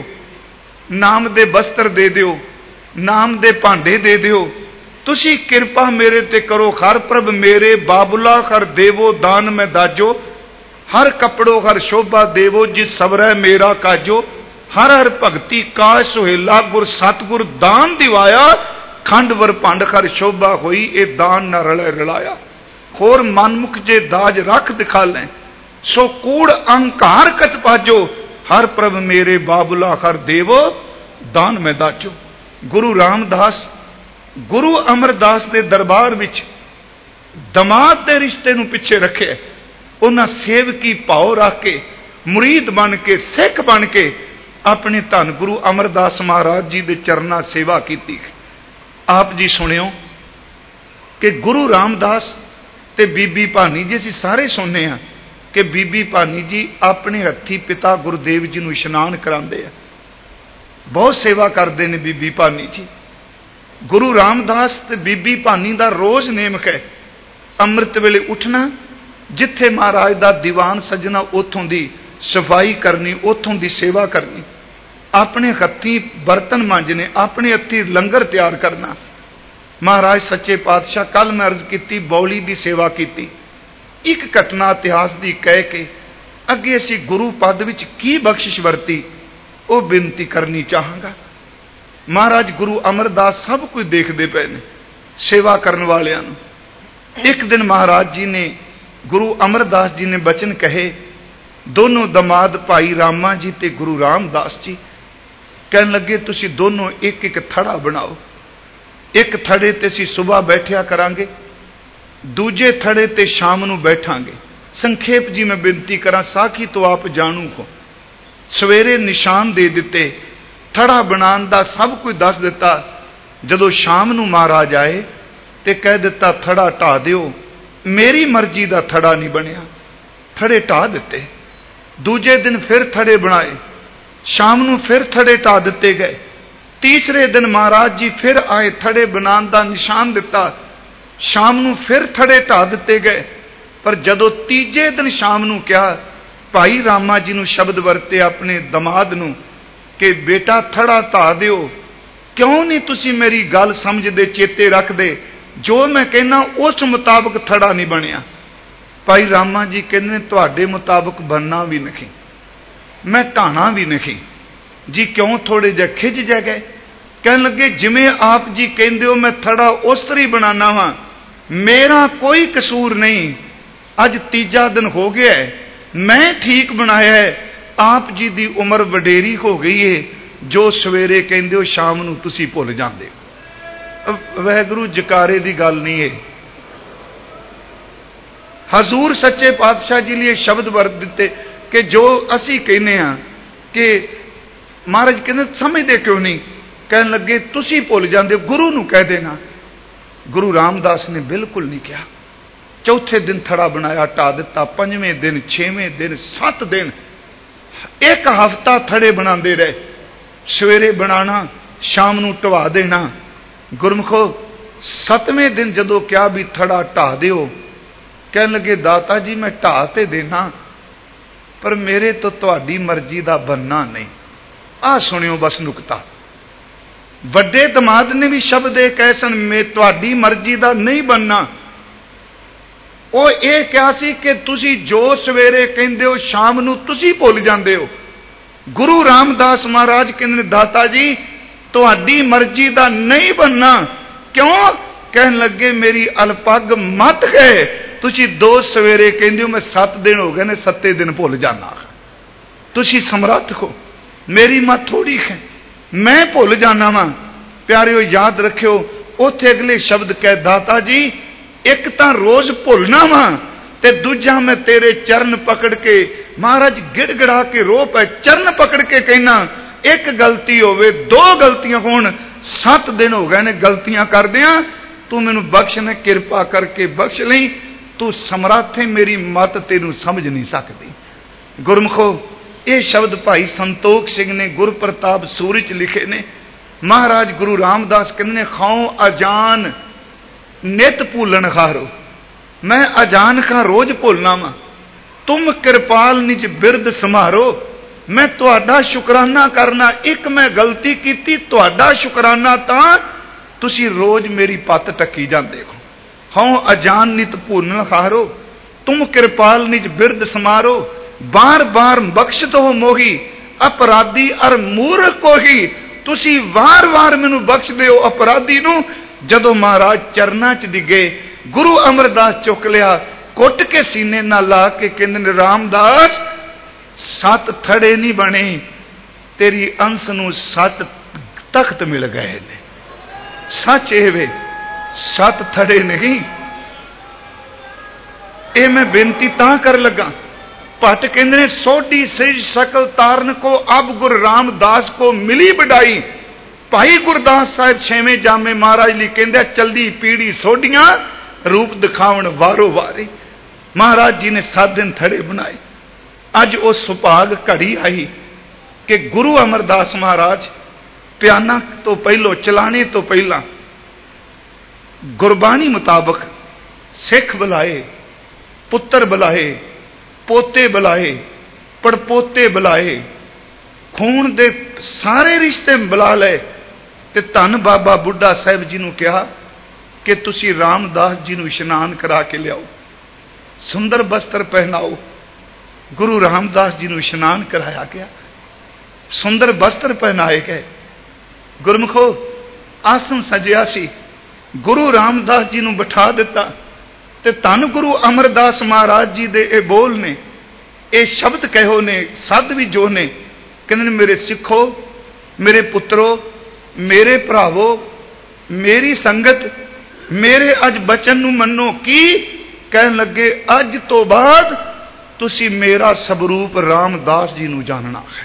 नाम दे बस्तर दे दिओ, नाम दे भांडे दे दिओ, तुसी किरपा मेरे ते करो। हर प्रभ मेरे बाबुला हर देवो दान में दाजो, हर कपड़ो हर शोभा देवो जिस सबरै मेरा काजो। हर हर भगती काज सुहेला गुर सतगुर दान दिवाया, खंड वर भंड हर शोभा होई ए दान न रले रलाया। होर मनमुख जे दाज रख दिखा लें, सो कूड़ अहंकार कत पाजो। हर प्रभ मेरे बाबुला हर देवो दान में दाजो। गुरु रामदास गुरु अमरदास के दरबार विच दमाद के रिश्ते नूं पिछे रखे, उन्हां सेवकी भाव रख के मुरीद बन के सिख बन के अपने धन गुरु अमरदास महाराज जी के चरना सेवा की। आप जी सुनियो कि गुरु रामदास ते बीबी भानी जी असीं सारे सुनने हैं कि बीबी भानी जी अपने हथी पिता गुरुदेव जी नूं इशनान करांदे आ, बहुत सेवा करते हैं बीबी भानी जी। गुरु रामदास ते बीबी भानी दा रोज नेमक है अमृत वेले उठना, जिथे महाराज दा दीवान सजना उथों दी सफाई करनी, उथों दी सेवा करनी, अपने हत्थी बर्तन मांजने, अपने हत्थी लंगर तैयार करना। महाराज सच्चे पातशाह कल मैं अर्ज की बौली की सेवा की, एक घटना इतिहास की कह के अगे असी गुरु पद विच की बख्शिश वरती वो बेनती करनी चाहांगा। महाराज गुरु अमरदास सब कुछ देखते पे ने सेवा करने वालियां नूं। एक दिन महाराज जी ने गुरु अमरदास जी ने बचन कहे, दोनों दमाद भाई रामा जी ते गुरु रामदास जी कहन लगे तुसी दोनों एक एक थड़ा बनाओ, एक थड़े ते असीं सुबह बैठिया करांगे, दूजे थड़े ते शाम नूं बैठांगे। संखेप जी मैं बेनती करा, साखी तो आप जानू को। सवेरे निशान दे दिते, थड़ा बनाने दा सब कुछ दस दिता। जदों शाम नूं महाराज आए ते कह दिता थड़ा ढा दिओ, मेरी मर्जी दा थड़ा नहीं बनिया, थड़े ढा दिते। दूजे दिन फिर थड़े बनाए, शाम नूं फिर थड़े ढा दिते गए। तीसरे दिन महाराज जी फिर आए, थड़े बनाने दा निशान दिता, शाम नूं फिर थड़े ढा दिते गए। पर जदों तीजे दिन शाम नूं कहा, भाई रामा जी नूं शब्द वरते अपने दमाद नूं कि बेटा थड़ा ढा दिओ, क्यों नहीं तुसी मेरी गल समझदे चेते रखदे, जो मैं कहना उस मुताबिक थड़ा नहीं बनिया। भाई रामा जी कहने तुहाडे मुताबिक बनना भी नहीं, मैं ढाना भी नहीं जी। क्यों? थोड़े जे खिज जा गए, कहन लगे जिमें आप जी कहंदे हो मैं थड़ा उस तरह बनाना वा, मेरा कोई कसूर नहीं। अज तीजा दिन हो गया है, मैं ठीक बनाया है, आप जी दी उम्र वडेरी हो गई है, जो सवेरे कहंदे हो शाम नूं तुसी भुल जांदे हो। वाहिगुरू जकारे दी गल नहीं है। हजूर सच्चे पातशाह जी लिए शब्द वरत दिते कि जो असी कहने हाँ कि महाराज कहते समझते क्यों नहीं, कहन लगे तुसी भुल जाते, गुरु नूं कह देना। गुरु रामदास ने बिल्कुल नहीं किया। चौथे दिन थड़ा बनाया, ढा दिता। पंजवें दिन, छेवें दिन, सत्त दिन, एक हफ्ता थड़े बनाते रहे। सवेरे बनाना, शाम नूं ढवा देना। गुरमुखो सतवें दिन जदों क्या भी थड़ा ढा दिओ, कहन लगे दाता जी मैं ढा ते देना, पर मेरे तो तुहाडी मर्जी दा बनना नहीं। आ सुनियो बस नुकता, वड्डे दमाद ने भी शब्द ये कहे सन, मैं तुहाडी मर्जी दा नहीं बनना। वो ये क्या सी कि तुसी जो सवेरे कहंदे हो शाम नूं तुसी भुल जांदे हो। गुरु रामदास महाराज कहंदे दाता जी तुहाडी मर्जी दा नहीं बनना। क्यों? कहन लगे मेरी अलपग मत गए, तुसी दो सवेरे कहंदे हो मैं सत्त दिन हो गए ने, सत्ते दिन भुल जाना। तुसी समर्थ हो, मेरी मत थोड़ी है, मैं भुल जाना वा। प्यारिओ याद रखियो, उथे अगले शब्द कह दाता जी एक तां रोज भुलना वा ते दूजा मैं तेरे चरण पकड़ के, महाराज गिड़गिड़ा के रो पे चरण पकड़ के कहना एक गलती होवे, दो गलतियां होण, सत्त दिन हो गए ने गलतियां करदियां, तू मैनू बख्श ने, किरपा करके बख्श लई, तू समर्थ है, मेरी मत तेनू समझ नहीं सकती। गुरमुखो ये शब्द भाई संतोख सिंह ने गुर प्रताप सूरी च लिखे ने। महाराज गुरु रामदास कहने खाओ अजान नित भूलन खारो, मैं अजान खा रोज भूलना वा, तुम कृपाल निज बिरद समारो, मैं तुहाडा शुकराना करना, एक मैं गलती की तुहाडा शुकराना तां तुसी रोज मेरी पत टकी जांदे हो। हाँ अजान नित भूलन खारो, तुम कृपाल निज बिरद समारो, बार बार बख्शत हो मोही, अपराधी अर मूर्ख को ही, तुसी वार वार मैनू बख्श दे हो अपराधी नू। जदों महाराज चरना च डिगे, गुरु अमरदास चुक लिया, कुट के सीने ना ला के कहंदे रामदास सत थड़े नहीं बने, तेरी अंस नू सत तख्त मिल गए ने। सच ए वे सत थड़े नहीं। ये मैं बेनती तां कर लगा, भट्ट कहंदे ने सोडी सृज सकल तारन को अब गुरु रामदास को मिली बड़ाई। भाई गुरदास साहिब छेवें जामे महाराज ली कहंदे चलदी पीढ़ी सोडियां रूप दिखावन वारो वारी। महाराज जी ने सात दिन थड़े बनाए। अज वो सुभाग घड़ी आई कि गुरु अमरदास महाराज प्याना तो पहलो, चलाने तो पहला गुरबाणी मुताबक सिख बुलाए, पुत्र बुलाए, पोते बुलाए, पड़पोते बुलाए, खून दे सारे रिश्ते बुला ले। ते धन बाबा बुढ़ा साहब जी नूं कहा कि तुसी रामदास जी नूं इशनान करा के लियाओ, सुंदर वस्त्र पहनाओ। गुरु रामदास जी नूं इशनान कराया गया, सुंदर वस्त्र पहनाए गए। गुरमुखो आसन सजिया सी, गुरु रामदास जी नूं बिठा दिता ते धन गुरु अमरदास महाराज जी दे ए बोल ने, ए शब्द कहो ने, सद भी जो ने, कहंदे ने मेरे सिखो, मेरे पुत्रो, मेरे भरावो, मेरी संगत, मेरे अज बचन नूं मन्नो। की कहन लगे, अज तो बाद तुसी मेरा स्वरूप रामदास जी नूं जानना है।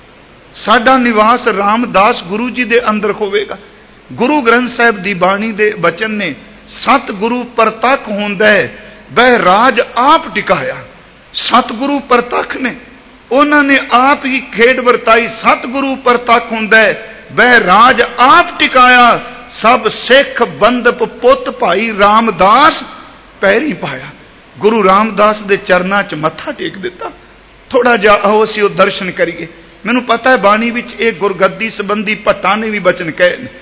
साडा निवास रामदास गुरु जी दे अंदर होवेगा। गुरु ग्रंथ साहिब दी बाणी दे बचन ने सतगुरु परतख होंदा है, वह राज आप टिकाया। सतगुरु परतख ने, उन्होंने आप ही खेड वरताई। सतगुरु परतख होंदा है, वह राज आप टिकाया। सब सिख बंदप पुत भाई रामदास पैरी पाया। गुरु रामदास दे चरना च मत्था टेक दिता। थोड़ा जा आओ असीं वो दर्शन करिए। मैनूं पता है बाणी विच एक गुरगद्दी संबंधी भट्टां ने भी बचन कहे ने,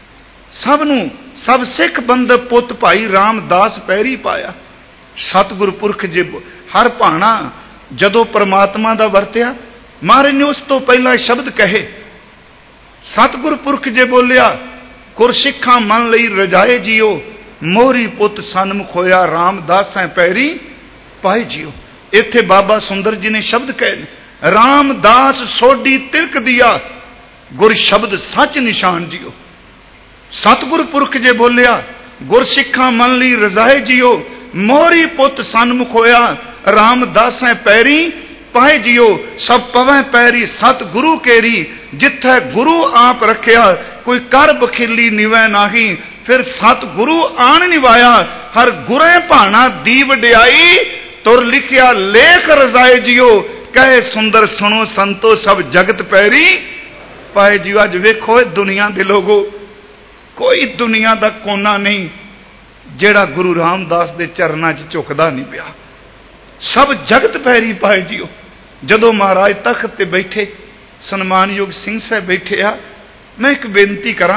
सब नूं सब सिख बंदप पुत भाई रामदास पैरी पाया। सतगुर पुरख जे हर भाणा जदों परमात्मा दा वरतिया, महाराज ने उस तो पहला शब्द कहे। सतगुर पुरख जे बोलिया, गुरसिखा मन लई रजाए जियो, मोहरी पुत सन्मुख होया रामदासां पैरी पाए जियो। इत्थे बाबा सुंदर जी ने शब्द कहे, रामदास सोडी तिलक दिया, गुर शब्द सच निशान जियो। सतगुर पुरख जे बोलिया, गुरसिखा मन लई रजाए जियो, मोहरी पुत सन्मुख होया रामदासां पैरी पाए जियो। सब पवै पैरी सतगुरु केरी, जिथे गुरु आप रखिया, कोई कर बखिली निवै नाही। फिर सतगुरु आन निवाया, हर गुरे भाणा दी वड्याई, तुर लिखिया लेख रजाए जियो। कहे सुंदर सुनो संतो, सब जगत पैरी पाए जियो। अज वेखो दुनिया दे लोगो, कोई दुनिया दा कोना नहीं जेड़ा गुरु रामदास दे चरना च झुकदा नहीं पिया। सब जगत पैरी पाए जियो। जदों महाराज तख्त ते बैठे, सन्मानयोग सिंह साहब बैठे आ, मैं एक बेनती करा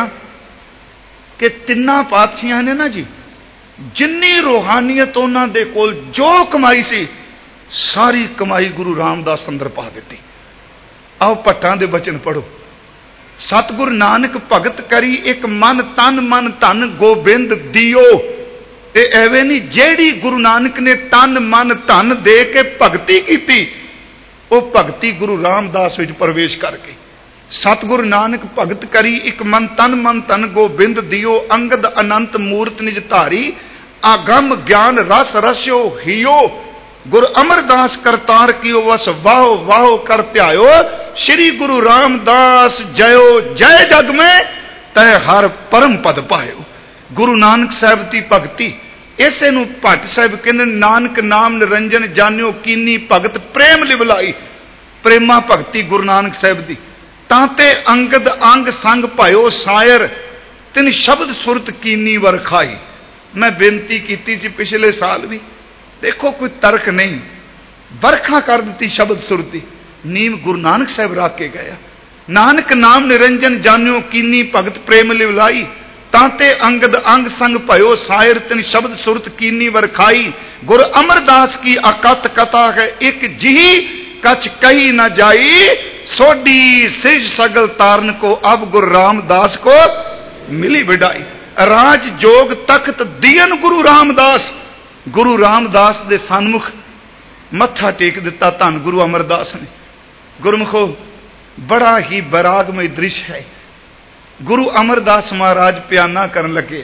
कि तिन्ना पातशाह ने ना जी, जिन्नी रूहानियत उन्हां दे कोल जो कमाई सी, सारी कमाई गुरु रामदास अंदर पा दी। आओ भट्टां दे बचन पढ़ो। सतगुर नानक भगत करी एक मन तन मन धन गोबिंद दियो। ये एवें नहीं, जेड़ी गुरु नानक ने तन मन धन दे के भगती की, वो भगती गुरु रामदास विच प्रवेश करके। सतगुर नानक भगत करी एक मन तन मन धन गोबिंद दियो, अंगद अनंत मूर्त निज धारी, आगम ज्ञान रस रस्यो हियो, गुर अमरदास करतार कियो वस वाहो वाहो कर त्यायो। श्री गुरु रामदास जयो जय जग में, तय हर परम पद पायो। गुरु नानक साहब की भगती, इसे नूं भट्ट साहब कहंदे, नानक नाम निरंजन जानियो कीनी भगत प्रेम लिवलाई। प्रेमा भगती गुरु नानक साहब दी, तांते अंगद अंग संग पायो सायर, तिन शब्द सुरत कीनी वरखाई। मैं बेनती की सी पिछले साल भी, देखो कोई तर्क नहीं, बरखा कर दी शब्द सुरती। नीम गुरु नानक साहब रख के गया। नानक नाम निरंजन जानियो कीनी भगत प्रेम लिवलाई, तांते अंगद अंग संग भयो सायर, तिन शब्द सुरत कीनी वरखाई। गुर अमरदास की अकत कथा है एक जिही, कछ कही न जाई, सोडी सिज सगल तारन को, अब गुरु रामदास को मिली बिडाई। राज जोग तख्त दियन गुरु रामदास, गुरु रामदास दे सन्मुख मत्था टेक दिता धन गुरु अमरदास ने। गुरमुखो बड़ा ही बैरागमय दृश्य है। गुरु अमरदास महाराज प्याना करन लगे,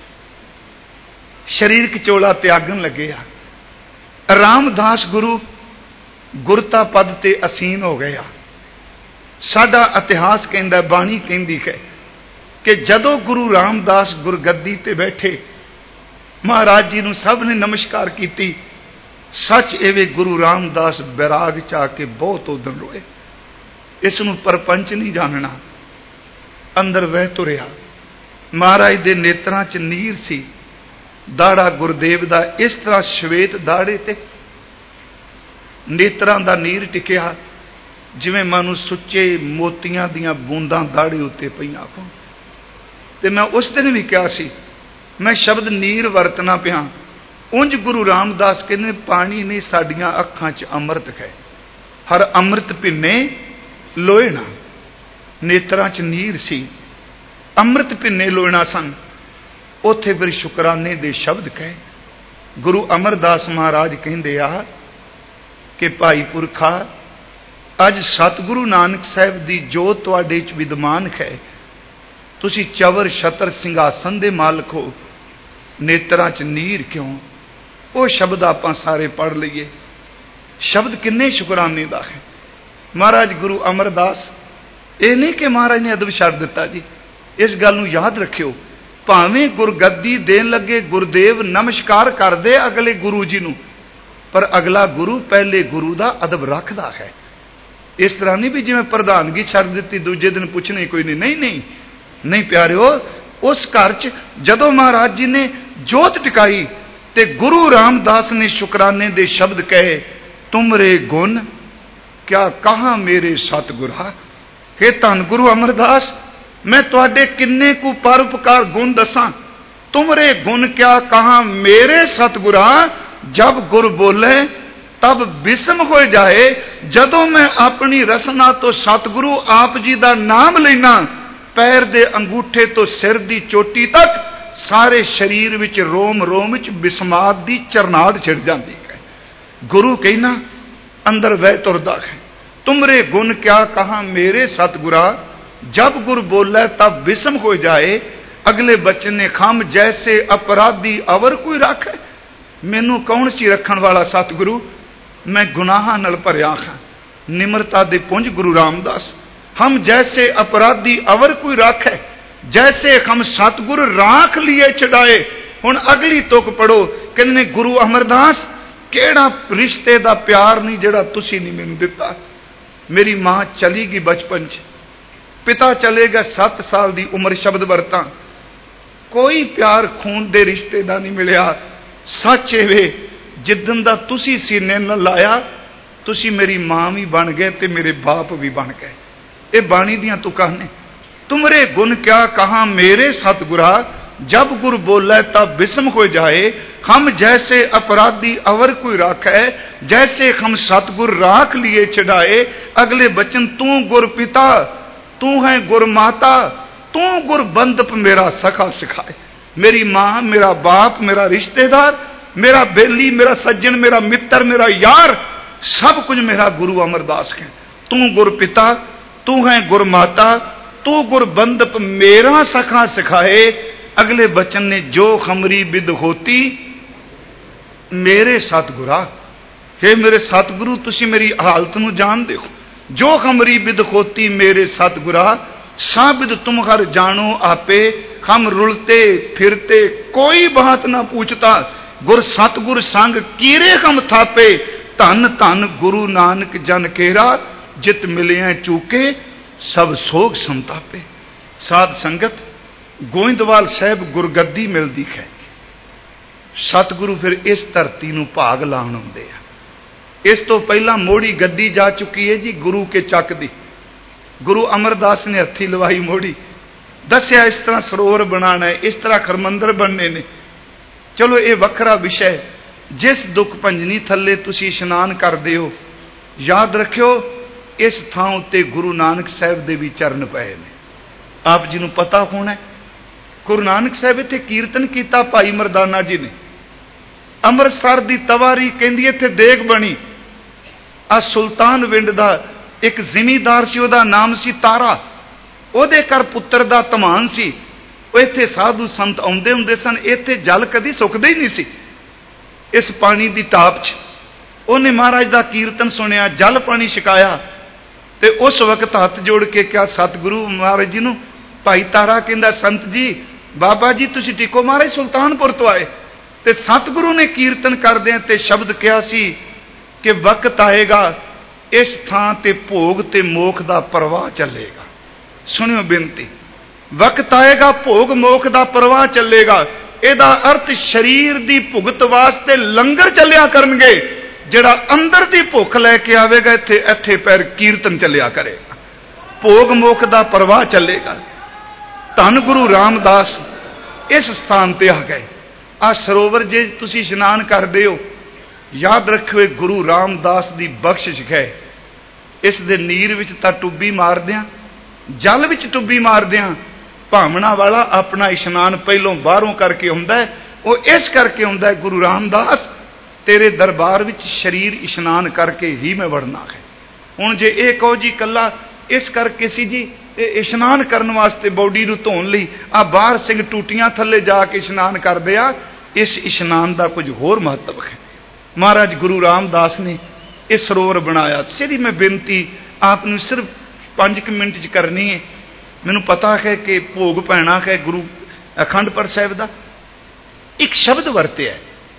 शरीर कचोला त्यागन लगे। रामदास गुरु गुरता पद ते असीन हो गया। साडा इतिहास कहंदा, बाणी कहंदी है कि जदों गुरु रामदास गुरगद्दी ते बैठे, महाराज जी नूं सब ने नमस्कार की। सच एवे गुरु रामदास बैराग चा के बहुत उदन रोए। इस नूं परपंच नहीं जानना। अंदर वह तुरिया, महाराज दे नेत्रां च नीर सी, दाड़ा गुरदेव दा इस तरह श्वेत दाड़े ते नेत्रां दा नीर टिकिया जिवें मानू सुच्चे मोतियां दियां बूंदां दाड़े उत्ते पईआं होण। ते मैं उस दिन भी कहा सी, मैं शब्द नीर वरतना पिया। उंज गुरु रामदास कहते पानी नहीं साडियां अखां च अमृत है, हर अमृत भिन्ने लोएना। नेत्रां च नीर सी, अमृत भिन्ने लोएना सन। उत्थे फिर शुकराने दे शब्द कहे। गुरु अमरदास महाराज कहंदे आ कि भाई पुरखा अज सतगुरु नानक साहब दी जोत तुहाडे च विद्यमान है, तुसी चवर छतर सिंघासन दे मालक हो, नेत्रां च नीर क्यों? वो शब्द आपां सारे पढ़ लईए। शब्द किन्ने शुकराने दा है। महाराज गुरु अमरदास ये नहीं कि महाराज ने अदब छड्ड दिता जी, इस गल नूं याद रखियो। भावें गुरगद्दी देन लगे गुरुदेव नमस्कार कर दे अगले गुरु जी नूं, पर अगला गुरु पहले गुरु दा अदब रखदा है। इस तरह नहीं भी जिवें प्रधानगी छड्ड दित्ती दूजे दिन पुछने कोई नहीं। नहीं नहीं नहीं प्यारिओ, उस घर च जदों महाराज जी ने जोत टिकाई ते गुरु रामदास ने शुकराने दे शब्द कहे, तुमरे गुण क्या कहा मेरे सतगुरा। हे धन गुरु अमरदास, मैं तुहाडे किन्ने कु परोपकार गुण दसां। तुमरे गुण क्या कहा मेरे सतगुरा, जब गुर बोले तब बिस्म हो जाए। जदों मैं अपनी रसना तो सतगुरु आप जी दा नाम लेना, पैर दे अंगूठे तो सिर दी चोटी तक सारे शरीर विच रोम रोम विच बिस्मात दी चरनाट छिड़ जाती है। गुरु कहना अंदर वह तुरदा है। तुमरे गुण क्या कहा मेरे सतगुरा, जब गुर बोले तब बिस्म हो जाए। अगले बचन ने खम जैसे अपराधी अवर कोई रखे। मैनू कौन सी रखण वाला सतगुरु, मैं गुनाहां नाल भरिया हां। निमरता दे पुंज गुरु रामदास, हम जैसे अपराधी अवर कोई राखे, जैसे हम सतगुर राख लिए छड़ाए। हुण अगली तुक पढ़ो, कहने गुरु अमरदास केड़ा रिश्ते दा प्यार नहीं जिहड़ा तुसी नहीं मैनू दिता। मेरी मां चली गई बचपन च, पिता चले गए सत्त साल दी उम्र। शब्द वरता कोई प्यार खून दे रिश्ते दा नहीं मिलिया। सच वे जिदन दा तुसी सीने न लाया, तुसी मेरी मां भी बन गए ते मेरे बाप भी बन गए। ये बाणी दियां तुकां ने। तुमरे गुण क्या कहा मेरे सतगुरा, जब गुर बोले तब बिस्म हो जाए। हम जैसे अपराधी अवर कोई राखे, जैसे हम सतगुर राख लिए चढ़ाए। अगले बचन तू गुर पिता, तू है गुर माता, तू गुर बंदप मेरा सखा सिखाए। मेरी मां, मेरा बाप, मेरा रिश्तेदार, मेरा बेली, मेरा सज्जन, मेरा मित्र, मेरा यार, सब कुछ मेरा गुरु अमरदास है। तू गुर पिता, तू है गुर माता, तू गुर बंदप मेरा सखा सिखाए। अगले बचन ने जो खमरी बिद होती मेरे सतगुरा। हे मेरे सतगुरु, तुसी मेरी हालत नूं जानदे हो। जो खमरी बिद होती मेरे सतगुरा, साबिद तुम हर जानो आपे। हम रुलते फिरते कोई बात ना पूछता, गुर सतगुर संग कीरे हम थापे। धन धन गुरु नानक जन केरा, जित मिले चूके सब सोग संतापे। साध संगत गोइंदवाल साहब गुरगद्दी मिलती है। सतगुरु फिर इस धरती नूं भाग लाउण आउंदे आ। इस तो पहला मोड़ी गद्दी जा चुकी है जी गुरु के चक दी। गुरु अमरदास ने हथी लवाई मोड़ी, दसिया इस तरह सरोवर बनाना है, इस तरह खरमंदर बनने ने। चलो ये वखरा विषय। जिस दुख भंजनी थले तुसी इशनान करदे हो, याद रखियो इस थां उत्ते गुरु नानक साहब दे भी चरण पए ने। आप जी नूं पता होना है, गुरु नानक साहब इत्थे कीर्तन कीता भाई मरदाना जी ने। अमृतसर दी तवारी कहंदी इत्थे देग बनी। आ सुल्तान विंड दा एक जिमीदार सी, ओदा नाम सी तारा। ओदे घर पुत्र दा धमान सी। ਉਹ ਇੱਥੇ साधु संत आउंदे हुंदे सन। ਇੱਥੇ जल कदी सुकदा ही नहीं सी। इस पानी की ताप च उन्हें महाराज का कीर्तन सुनिया, जल पानी छकाया ते उस वक्त हथ जोड़ के क्या सतगुरु महाराज जी नूं भाई तारा कहंदा, संत जी बाबा जी तुसी टिको, महाराज सुल्तानपुर तो आए। ते सतगुरु ने कीर्तन करदे ते शब्द कहा सी कि वक्त आएगा इस थां ते भोग ते मोख दा प्रवाह चलेगा। सुनियो बेनती, वक्त आएगा भोग मोख दा प्रवाह चलेगा। ਇਹਦਾ ਅਰਥ ਸਰੀਰ ਦੀ ਭੁਗਤ ਵਾਸਤੇ ਲੰਗਰ ਚੱਲਿਆ ਕਰਨਗੇ। ਜਿਹੜਾ ਅੰਦਰ ਦੀ ਭੁੱਖ ਲੈ ਕੇ ਆਵੇਗਾ ਇੱਥੇ ਇੱਥੇ ਪੈਰ ਕੀਰਤਨ ਚੱਲਿਆ ਕਰੇਗਾ, ਭੋਗ ਮੁਖ ਦਾ ਪ੍ਰਵਾਹ ਚੱਲੇਗਾ। ਧੰਨ ਗੁਰੂ ਰਾਮਦਾਸ ਇਸ ਸਥਾਨ ਤੇ ਆ ਗਏ। ਆ ਸਰੋਵਰ ਜੇ ਤੁਸੀਂ ਇਸ਼ਨਾਨ ਕਰਦੇ ਹੋ, ਯਾਦ ਰੱਖਿਓ ਇਹ ਗੁਰੂ ਰਾਮਦਾਸ ਦੀ ਬਖਸ਼ਿਸ਼ ਹੈ। ਇਸ ਦੇ ਨੀਰ ਵਿੱਚ ਤਾਂ ਟੁੱਬੀ ਮਾਰਦਿਆਂ, ਜਲ ਵਿੱਚ ਟੁੱਬੀ ਮਾਰਦਿਆਂ ਭਾਵਨਾ ਵਾਲਾ ਆਪਣਾ ਇਸ਼ਨਾਨ ਪਹਿਲੋਂ ਬਾਹਰੋਂ ਕਰਕੇ ਆਉਂਦਾ ਹੈ। ਉਹ ਇਸ ਕਰਕੇ ਆਉਂਦਾ ਹੈ, ਗੁਰੂ ਰਾਮਦਾਸ ਤੇਰੇ ਦਰਬਾਰ ਵਿੱਚ ਸਰੀਰ ਇਸ਼ਨਾਨ ਕਰਕੇ ਹੀ ਮੈਂ ਵੜਨਾ ਹੈ। ਹੁਣ ਜੇ ਇਹ ਕਹੋ ਜੀ ਕੱਲਾ ਇਸ ਕਰਕੇ ਸੀ ਜੀ, ਇਹ ਇਸ਼ਨਾਨ ਕਰਨ ਵਾਸਤੇ ਬੋਡੀ ਨੂੰ ਧੋਣ ਲਈ ਆ ਬਾਹਰ ਸਿੰਘ ਟੂਟੀਆਂ ਥੱਲੇ ਜਾ ਕੇ ਇਸ਼ਨਾਨ ਕਰਦੇ ਆ, ਇਸ ਇਸ਼ਨਾਨ ਦਾ ਕੁਝ ਹੋਰ ਮਹੱਤਵ ਹੈ। ਮਹਾਰਾਜ ਗੁਰੂ ਰਾਮਦਾਸ ਨੇ ਇਹ ਸਰੋਵਰ ਬਣਾਇਆ। ਸਿੱਧੀ ਮੈਂ ਬੇਨਤੀ ਆਪ ਨੂੰ ਸਿਰਫ ਪੰਜ ਕੁ ਮਿੰਟ 'ਚ ਕਰਨੀ ਹੈ। ਮੈਨੂੰ ਪਤਾ ਹੈ ਕਿ ਭੋਗ ਪੈਣਾ ਹੈ ਗੁਰੂ ਅਖੰਡ ਪਾਠ ਸਾਹਿਬ ਦਾ। ਇੱਕ ਸ਼ਬਦ ਵਰਤਿਆ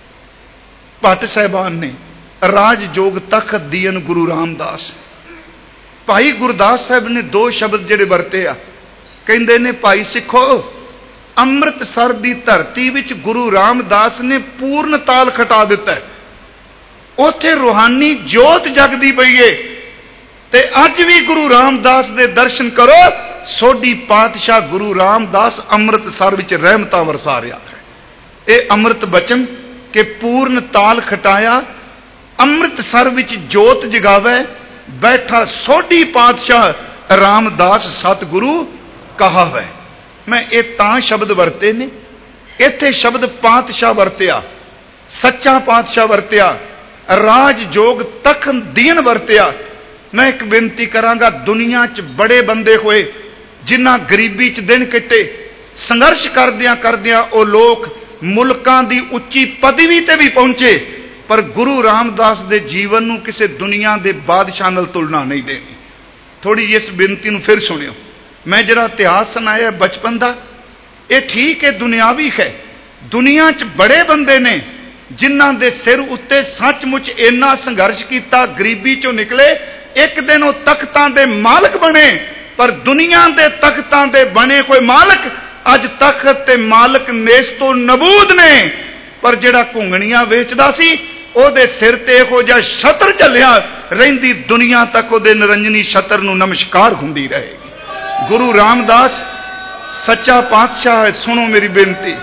ਭੱਟ ਸਾਹਿਬਾਨ ਨੇ, ਰਾਜ ਜੋਗ ਤਖਤ ਦੀਨ ਗੁਰੂ ਰਾਮਦਾਸ। ਭਾਈ ਗੁਰਦਾਸ ਸਾਹਿਬ ਨੇ ਦੋ ਸ਼ਬਦ ਜਿਹੜੇ ਵਰਤੇ ਆ, ਕਹਿੰਦੇ ਨੇ ਭਾਈ ਸਿੱਖੋ, ਅੰਮ੍ਰਿਤਸਰ ਦੀ ਧਰਤੀ ਵਿੱਚ ਗੁਰੂ ਰਾਮਦਾਸ ਨੇ ਪੂਰਨ ਤਾਲ ਖਟਾ ਦਿੱਤਾ। ਉੱਥੇ ਰੂਹਾਨੀ ਜੋਤ ਜਗਦੀ ਪਈ ਏ ਤੇ ਅੱਜ ਵੀ ਗੁਰੂ ਰਾਮਦਾਸ ਦੇ ਦਰਸ਼ਨ ਕਰੋ। ਸੋਢੀ ਪਾਤਸ਼ਾਹ ਗੁਰੂ ਰਾਮਦਾਸ ਅੰਮ੍ਰਿਤਸਰ ਵਿੱਚ ਰਹਿਮਤਾਂ ਵਰਸਾ ਰਿਹਾ ਹੈ। ਇਹ ਅੰਮ੍ਰਿਤ ਬਚਨ ਕਿ ਪੂਰਨ ਤਾਲ ਖਟਾਇਆ, ਅੰਮ੍ਰਿਤਸਰ ਵਿੱਚ ਜੋਤ ਜਗਾਵੇ, ਬੈਠਾ ਸੋਢੀ ਪਾਤਸ਼ਾਹ ਰਾਮਦਾਸ ਸਤਿਗੁਰੂ ਕਹਾਵੇ। ਮੈਂ ਇਹ ਤਾਂ ਸ਼ਬਦ ਵਰਤੇ ਨੇ, ਇੱਥੇ ਸ਼ਬਦ ਪਾਤਸ਼ਾਹ ਵਰਤਿਆ, ਸੱਚਾ ਪਾਤਸ਼ਾਹ ਵਰਤਿਆ, ਰਾਜ ਜੋਗ ਤਖਤ ਦੀਨ ਵਰਤਿਆ। ਮੈਂ ਇੱਕ ਬੇਨਤੀ ਕਰਾਂਗਾ, ਦੁਨੀਆ 'ਚ ਬੜੇ ਬੰਦੇ ਹੋਏ ਜਿਨ੍ਹਾਂ ਗਰੀਬੀ 'ਚ ਦਿਨ ਕੱਟੇ, ਸੰਘਰਸ਼ ਕਰਦਿਆਂ ਕਰਦਿਆਂ ਉਹ ਲੋਕ ਮੁਲਕਾਂ ਦੀ ਉੱਚੀ ਪਦਵੀ ਤੇ ਵੀ ਪਹੁੰਚੇ, ਪਰ ਗੁਰੂ ਰਾਮਦਾਸ ਦੇ ਜੀਵਨ ਨੂੰ ਕਿਸੇ ਦੁਨੀਆ ਦੇ ਬਾਦਸ਼ਾਹ ਨਾਲ ਤੁਲਨਾ ਨਹੀਂ ਦੇਣੀ। ਥੋੜੀ ਇਸ ਬੇਨਤੀ ਨੂੰ ਫਿਰ ਸੁਣਿਓ। ਮੈਂ ਜਿਹੜਾ ਇਤਿਹਾਸ ਸੁਣਾਇਆ ਬਚਪਨ ਦਾ, ਇਹ ਠੀਕ ਹੈ ਦੁਨਿਆਵੀ ਹੈ। ਦੁਨੀਆ 'ਚ ਬੜੇ ਬੰਦੇ ਨੇ ਜਿਨ੍ਹਾਂ ਦੇ ਸਿਰ ਉੱਤੇ ਸੱਚਮੁੱਚ ਇੰਨਾ ਸੰਘਰਸ਼ ਕੀਤਾ, ਗਰੀਬੀ 'ਚੋਂ ਨਿਕਲੇ, ਇੱਕ ਦਿਨ ਉਹ ਤਖਤਾਂ ਦੇ ਮਾਲਕ ਬਣੇ। ਪਰ ਦੁਨੀਆ ਦੇ ਤਖਤਾਂ ਦੇ ਬਣੇ ਕੋਈ ਮਾਲਕ ਅੱਜ ਤਖਤ ਤੇ ਮਾਲਕ ਨੇਸਤੋ ਨਬੂਦ ਨੇ। ਪਰ ਜਿਹੜਾ ਘੁੰਗਣੀਆਂ ਵੇਚਦਾ ਸੀ, ਉਹਦੇ ਸਿਰ ਤੇ ਇਹੋ ਜਿਹਾ ਛਤਰ ਚੱਲਿਆ, ਰਹਿੰਦੀ ਦੁਨੀਆ ਤੱਕ ਉਹਦੇ ਨਿਰੰਜਨੀ ਛਤਰ ਨੂੰ ਨਮਸਕਾਰ ਹੁੰਦੀ ਰਹੇਗੀ। ਗੁਰੂ ਰਾਮਦਾਸ ਸੱਚਾ ਪਾਤਸ਼ਾਹ ਹੈ। ਸੁਣੋ ਮੇਰੀ ਬੇਨਤੀ,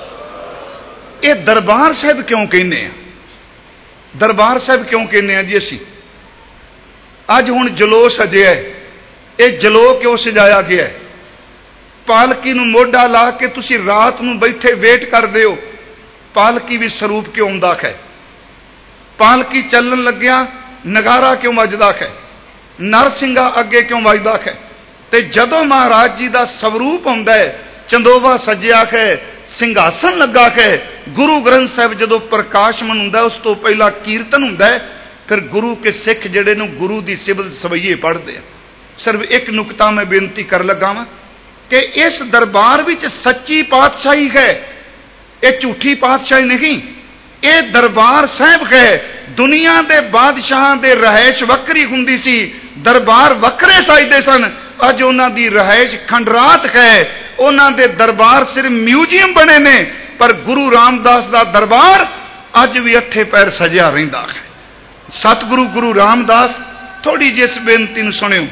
ਇਹ ਦਰਬਾਰ ਸਾਹਿਬ ਕਿਉਂ ਕਹਿੰਦੇ ਆ? ਦਰਬਾਰ ਸਾਹਿਬ ਕਿਉਂ ਕਹਿੰਦੇ ਆ ਜੀ ਅਸੀਂ? ਅੱਜ ਹੁਣ ਜਲੋ ਸਜਿਆ, ਇਹ ਜਲੋ ਕਿਉਂ ਸਜਾਇਆ ਗਿਆ? ਪਾਲਕੀ ਨੂੰ ਮੋਢਾ ਲਾ ਕੇ ਤੁਸੀਂ ਰਾਤ ਨੂੰ ਬੈਠੇ ਵੇਟ ਕਰਦੇ ਹੋ, ਪਾਲਕੀ ਵੀ ਸਰੂਪ ਕਿਉਂ ਆਉਂਦਾ ਹੈ? ਪਾਲਕੀ ਚੱਲਣ ਲੱਗਿਆ ਨਗਾਰਾ ਕਿਉਂ ਵੱਜਦਾ ਹੈ? ਨਰਸਿੰਘਾ ਅੱਗੇ ਕਿਉਂ ਵੱਜਦਾ ਹੈ? ਤੇ ਜਦੋਂ ਮਹਾਰਾਜ ਜੀ ਦਾ ਸਵਰੂਪ ਆਉਂਦਾ ਹੈ, ਚੰਦੋਵਾ ਸਜਿਆ ਹੈ, ਸਿੰਘਾਸਨ ਲੱਗਾ ਹੈ, ਗੁਰੂ ਗ੍ਰੰਥ ਸਾਹਿਬ ਜਦੋਂ ਪ੍ਰਕਾਸ਼ਮਨ ਹੁੰਦਾ, ਉਸ ਤੋਂ ਪਹਿਲਾਂ ਕੀਰਤਨ ਹੁੰਦਾ ਹੈ, ਫਿਰ ਗੁਰੂ ਕੇ ਸਿੱਖ ਜਿਹੜੇ ਨੂੰ ਗੁਰੂ ਦੀ ਸਿਬਤ ਸਵਈਏ ਪੜ੍ਹਦੇ ਆ। ਸਿਰਫ ਇੱਕ ਨੁਕਤਾ ਮੈਂ ਬੇਨਤੀ ਕਰ ਲੱਗਾ ਵਾਂ ਕਿ ਇਸ ਦਰਬਾਰ ਵਿੱਚ ਸੱਚੀ ਪਾਤਸ਼ਾਹੀ ਹੈ, ਇਹ ਝੂਠੀ ਪਾਤਸ਼ਾਹੀ ਨਹੀਂ। ਇਹ ਦਰਬਾਰ ਸਾਹਿਬ ਹੈ। ਦੁਨੀਆ ਦੇ ਬਾਦਸ਼ਾਹਾਂ ਦੇ ਰਹਿائش ਵੱਖਰੀ ਹੁੰਦੀ ਸੀ, ਦਰਬਾਰ ਵੱਖਰੇ ਸਾਜਦੇ ਸਨ। ਅੱਜ ਉਹਨਾਂ ਦੀ ਰਹਿائش ਖੰਡਰਾਤ ਹੈ, ਉਹਨਾਂ ਦੇ ਦਰਬਾਰ ਸਿਰਫ ਮਿਊਜ਼ੀਅਮ ਬਣੇ ਨੇ। ਪਰ ਗੁਰੂ ਰਾਮਦਾਸ ਦਾ ਦਰਬਾਰ ਅੱਜ ਵੀ ਅੱਠੇ ਪੈਰ ਸਜਿਆ ਰਹਿੰਦਾ ਹੈ। ਸਤਿਗੁਰੂ ਗੁਰੂ ਰਾਮਦਾਸ, ਥੋੜੀ ਜਿਹੀ ਇਸ ਬੇਨਤੀ ਨੂੰ ਸੁਣਿਓ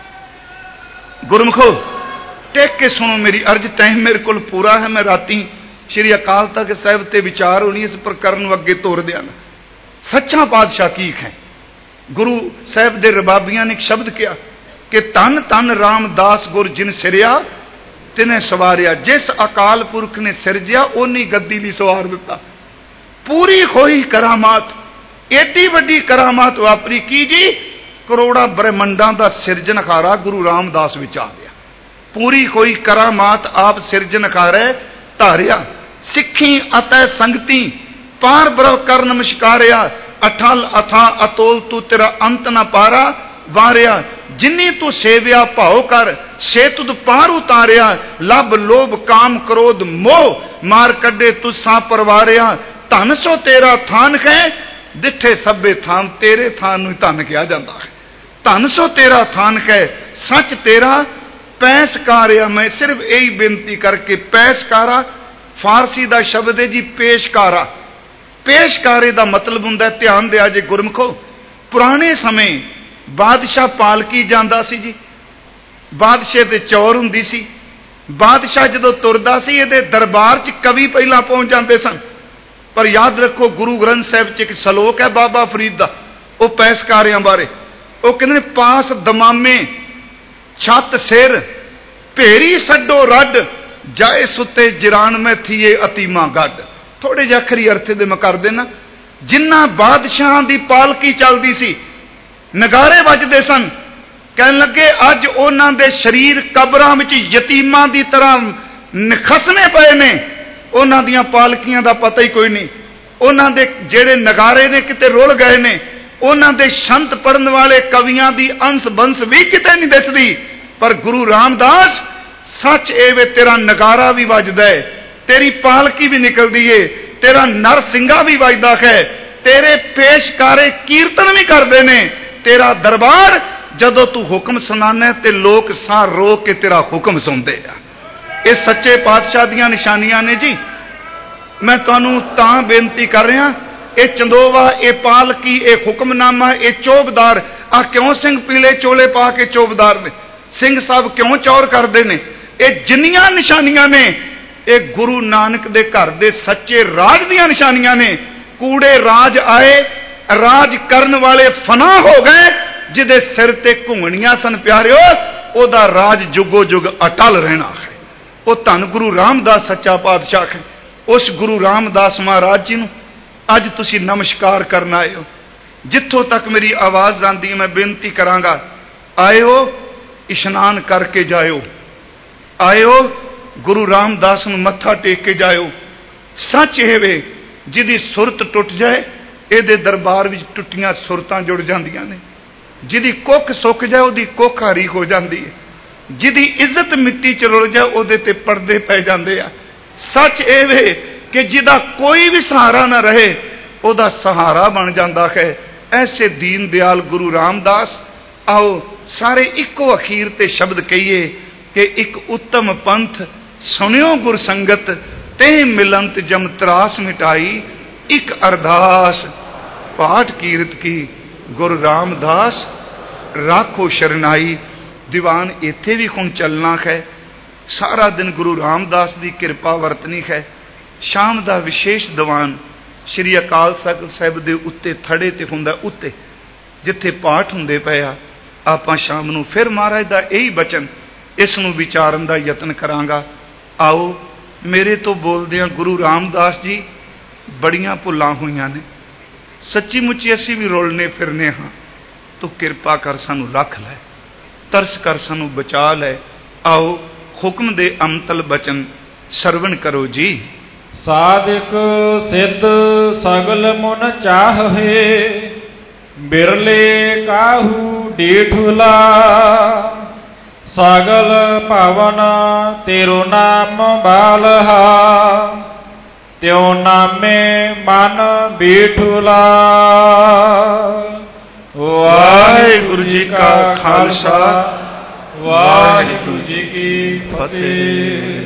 ਗੁਰਮੁਖੋ, ਟੇਕ ਕੇ ਸੁਣੋ ਮੇਰੀ ਅਰਜ਼। ਟਾਈਮ ਮੇਰੇ ਕੋਲ ਪੂਰਾ ਹੈ, ਮੈਂ ਰਾਤੀ ਸ਼੍ਰੀ ਅਕਾਲ ਤਖਤ ਸਾਹਿਬ ਤੇ ਵਿਚਾਰ ਹੋਣੀ, ਇਸ ਪ੍ਰਕਰਨ ਨੂੰ ਅੱਗੇ ਤੋਰ ਦਿਆਂਗਾ। ਸੱਚਾ ਪਾਤਸ਼ਾਹ ਕੀ ਹੈ? ਗੁਰੂ ਸਾਹਿਬ ਦੇ ਰਬਾਬੀਆਂ ਨੇ ਇੱਕ ਸ਼ਬਦ ਕਿਹਾ ਕਿ ਧੰਨ ਧੰਨ ਰਾਮਦਾਸ ਗੁਰ ਜਿਨ ਸਿਰਿਆ ਤਿਨੇ ਸਵਾਰਿਆ। ਜਿਸ ਅਕਾਲ ਪੁਰਖ ਨੇ ਸਿਰਜਿਆ, ਉਹਨੀ ਗੱਦੀ ਲਈ ਸਵਾਰ ਦਿੱਤਾ। ਪੂਰੀ ਹੋਈ ਕਰਾਮਾਤ, ਏਡੀ ਵੱਡੀ ਕਰਾਮਾਤ ਵਾਪਰੀ ਕੀ ਜੀ? ਕਰੋੜਾਂ ਬ੍ਰਹਮੰਡਾਂ ਦਾ ਸਿਰਜਣਹਾਰਾ ਗੁਰੂ ਰਾਮਦਾਸ ਵਿੱਚ ਆ ਗਿਆ। ਪੂਰੀ ਹੋਈ ਕਰਾਮਾਤ ਆਪ ਸਿਰਜਣਹਾਰੇ ਧਾਰਿਆ। ਸਿੱਖੀ ਅਤੇ ਸੰਗਤੀ ਪਾਰ ਬਰਵ ਕਰ ਨਮਸਕਾਰਿਆ। ਅਠਲ ਅਥਾ ਅਤੋਲ ਤੂੰ ਤੇਰਾ ਅੰਤ ਨਾ ਪਾਰਾ ਵਾਰਿਆ। ਜਿਨੀ ਤੂੰ ਸੇਵਿਆ ਭਾਉ ਕਰ, ਸੇ ਤੁਧ ਪਾਰ ਉਤਾਰਿਆ। ਲੱਭ ਲੋਭ ਕਾਮ ਕ੍ਰੋਧ ਮੋਹ, ਮਾਰ ਕੱਢੇ ਤੁਸਾਂ ਪਰਵਾਰਿਆ। ਧਨ ਸੋ ਤੇਰਾ ਥਾਨ ਹੈ, ਦਿੱਠੇ ਸਭੇ ਥਾਨ। ਤੇਰੇ ਥਾਨ ਨੂੰ ਧਨ ਕਿਹਾ ਜਾਂਦਾ ਹੈ। ਧਨ ਸੋ ਤੇਰਾ ਥਾਨ ਹੈ, ਸੱਚ ਤੇਰਾ ਪੈਸਕਾਰਿਆ। ਮੈਂ ਸਿਰਫ ਇਹੀ ਬੇਨਤੀ ਕਰਕੇ ਪੈਸਕਾਰਾ फारसी का शब्द है जी पेशकारा। पेशकारे का मतलब हुंदा है, ध्यान दिया जे गुरमुखो, पुराने समय बादशाह पालकी जांदा सी जी, बादशाह ते चौर हुंदी सी, बादशाह जदों तुरदा सी इहदे दरबार च कवि पहला पहुंच जाते सन। पर याद रखो गुरु ग्रंथ साहिब च एक सलोक है बाबा फरीद दा, वो पैसकारियां बारे, वो कहते पास दमामे छत सिर भेरी सड्डो रड, जाए सुते जिरान में थीए अतीमा गड। थोड़े जिहे अखरी अर्थ दे मैं कर देना। जिन्ना बादशाह की पालकी चलती सी, नगारे वजदे सन, कहन लगे अज उन्हां दे शरीर कबरां विच यतीमां दी तरह निखसने पए ने, उन्हां दियां पालकियां दा पता ही कोई नहीं, उन्हां दे जेड़े नगारे ने किते रुल गए ने, उन्हां दे शंत पढ़न वाले कवियां दी अंश बंस भी किते नहीं दिसदी। पर गुरु रामदास सच एवे, तेरा नगारा भी वजदा है, तेरी पालकी भी निकलदी है, तेरा नरसिंगा भी वजदा है, तेरे पेशकारे कीर्तन भी करते ने, तेरा दरबार जदों तू हुक्म सुनाना ते लोग साह रो के तेरा हुक्म सुनते हैं। ये सच्चे पातशाह दियां निशानियां ने जी। मैं तुहानू तां बेनती कर रहा, ये चंदोवा, ये पालकी, ये हुक्मनामा, ये चौबदार, आ क्यों सिंह पीले चोले पा के चौबदार ने, सिंह साहब क्यों चौर करते हैं, ये जिन्नियां निशानियां ने ये गुरु नानक दे घर दे सच्चे राज दियां निशानियां ने। कूड़े राज आए, राज करन वाले फना हो गए, जिदे सिर ते घुंगणियां सन प्यारिओ, ओदा राज जुगो जुग अटल रहना है। वो धन गुरु रामदास सच्चा पातशाह है। उस गुरु रामदास महाराज जी नूं अज तुसी नमस्कार करना आए हो। जिथों तक मेरी आवाज़ आंदी है मैं बेनती करांगा, आयो इशनान करके जायो, आयो गुरु रामदास नूं मत्था टेक के जायो। सच ये वे जिहदी सुरत टुट जाए, इहदे दरबार विच टुटियां सुरतां जुड़ जांदियां ने। जिहदी कुख सुक जाए उहदी कुख हरी हो जाती है, जिहदी इज्जत मिट्टी च रुल जाए उहदे ते पर्दे पै जांदे आ। सच ये वे कि जिहदा कोई भी सहारा ना रहे उहदा सहारा बन जाता है। ऐसे दीन दयाल गुरु रामदास, आओ सारे इको अखीर ते शब्द कहिए कि एक उत्तम पंथ सुनियो गुर संगत, ते मिलंत जम त्रास मिटाई, एक अरदास पाठ कीरत की गुरु रामदास राखो शरनाई। दीवान इत्थे भी हुण चलना है, सारा दिन गुरु रामदास की कृपा वरतनी है। शाम का विशेष दीवान श्री अकाल तख्त साहिब के उत्ते थड़े ते हुंदा उत्ते जिथे पाठ हुंदे पे आ। आपां शाम नूं फिर महाराज का यही बचन इस नूं विचारन का यतन करांगा। आओ मेरे तो बोलदियां गुरु रामदास जी बड़ियां भुलां होईयां ने, सच्ची मुच्ची असीं भी रुलने फिरने हाँ, तू किरपा कर सानू रख लै, तरस कर सानू बचा लै। आओ हुक्म दे अमतल बचन सरवण करो जी। साधिक सिद्ध सगल मुन चाहे, बिरले काहू डेठुला, सगल पावन तेरो नाम बालहा, त्यों नामे मन बेठुला। वाहिगुरु जी का खालसा, वाहिगुरु जी की फतेह।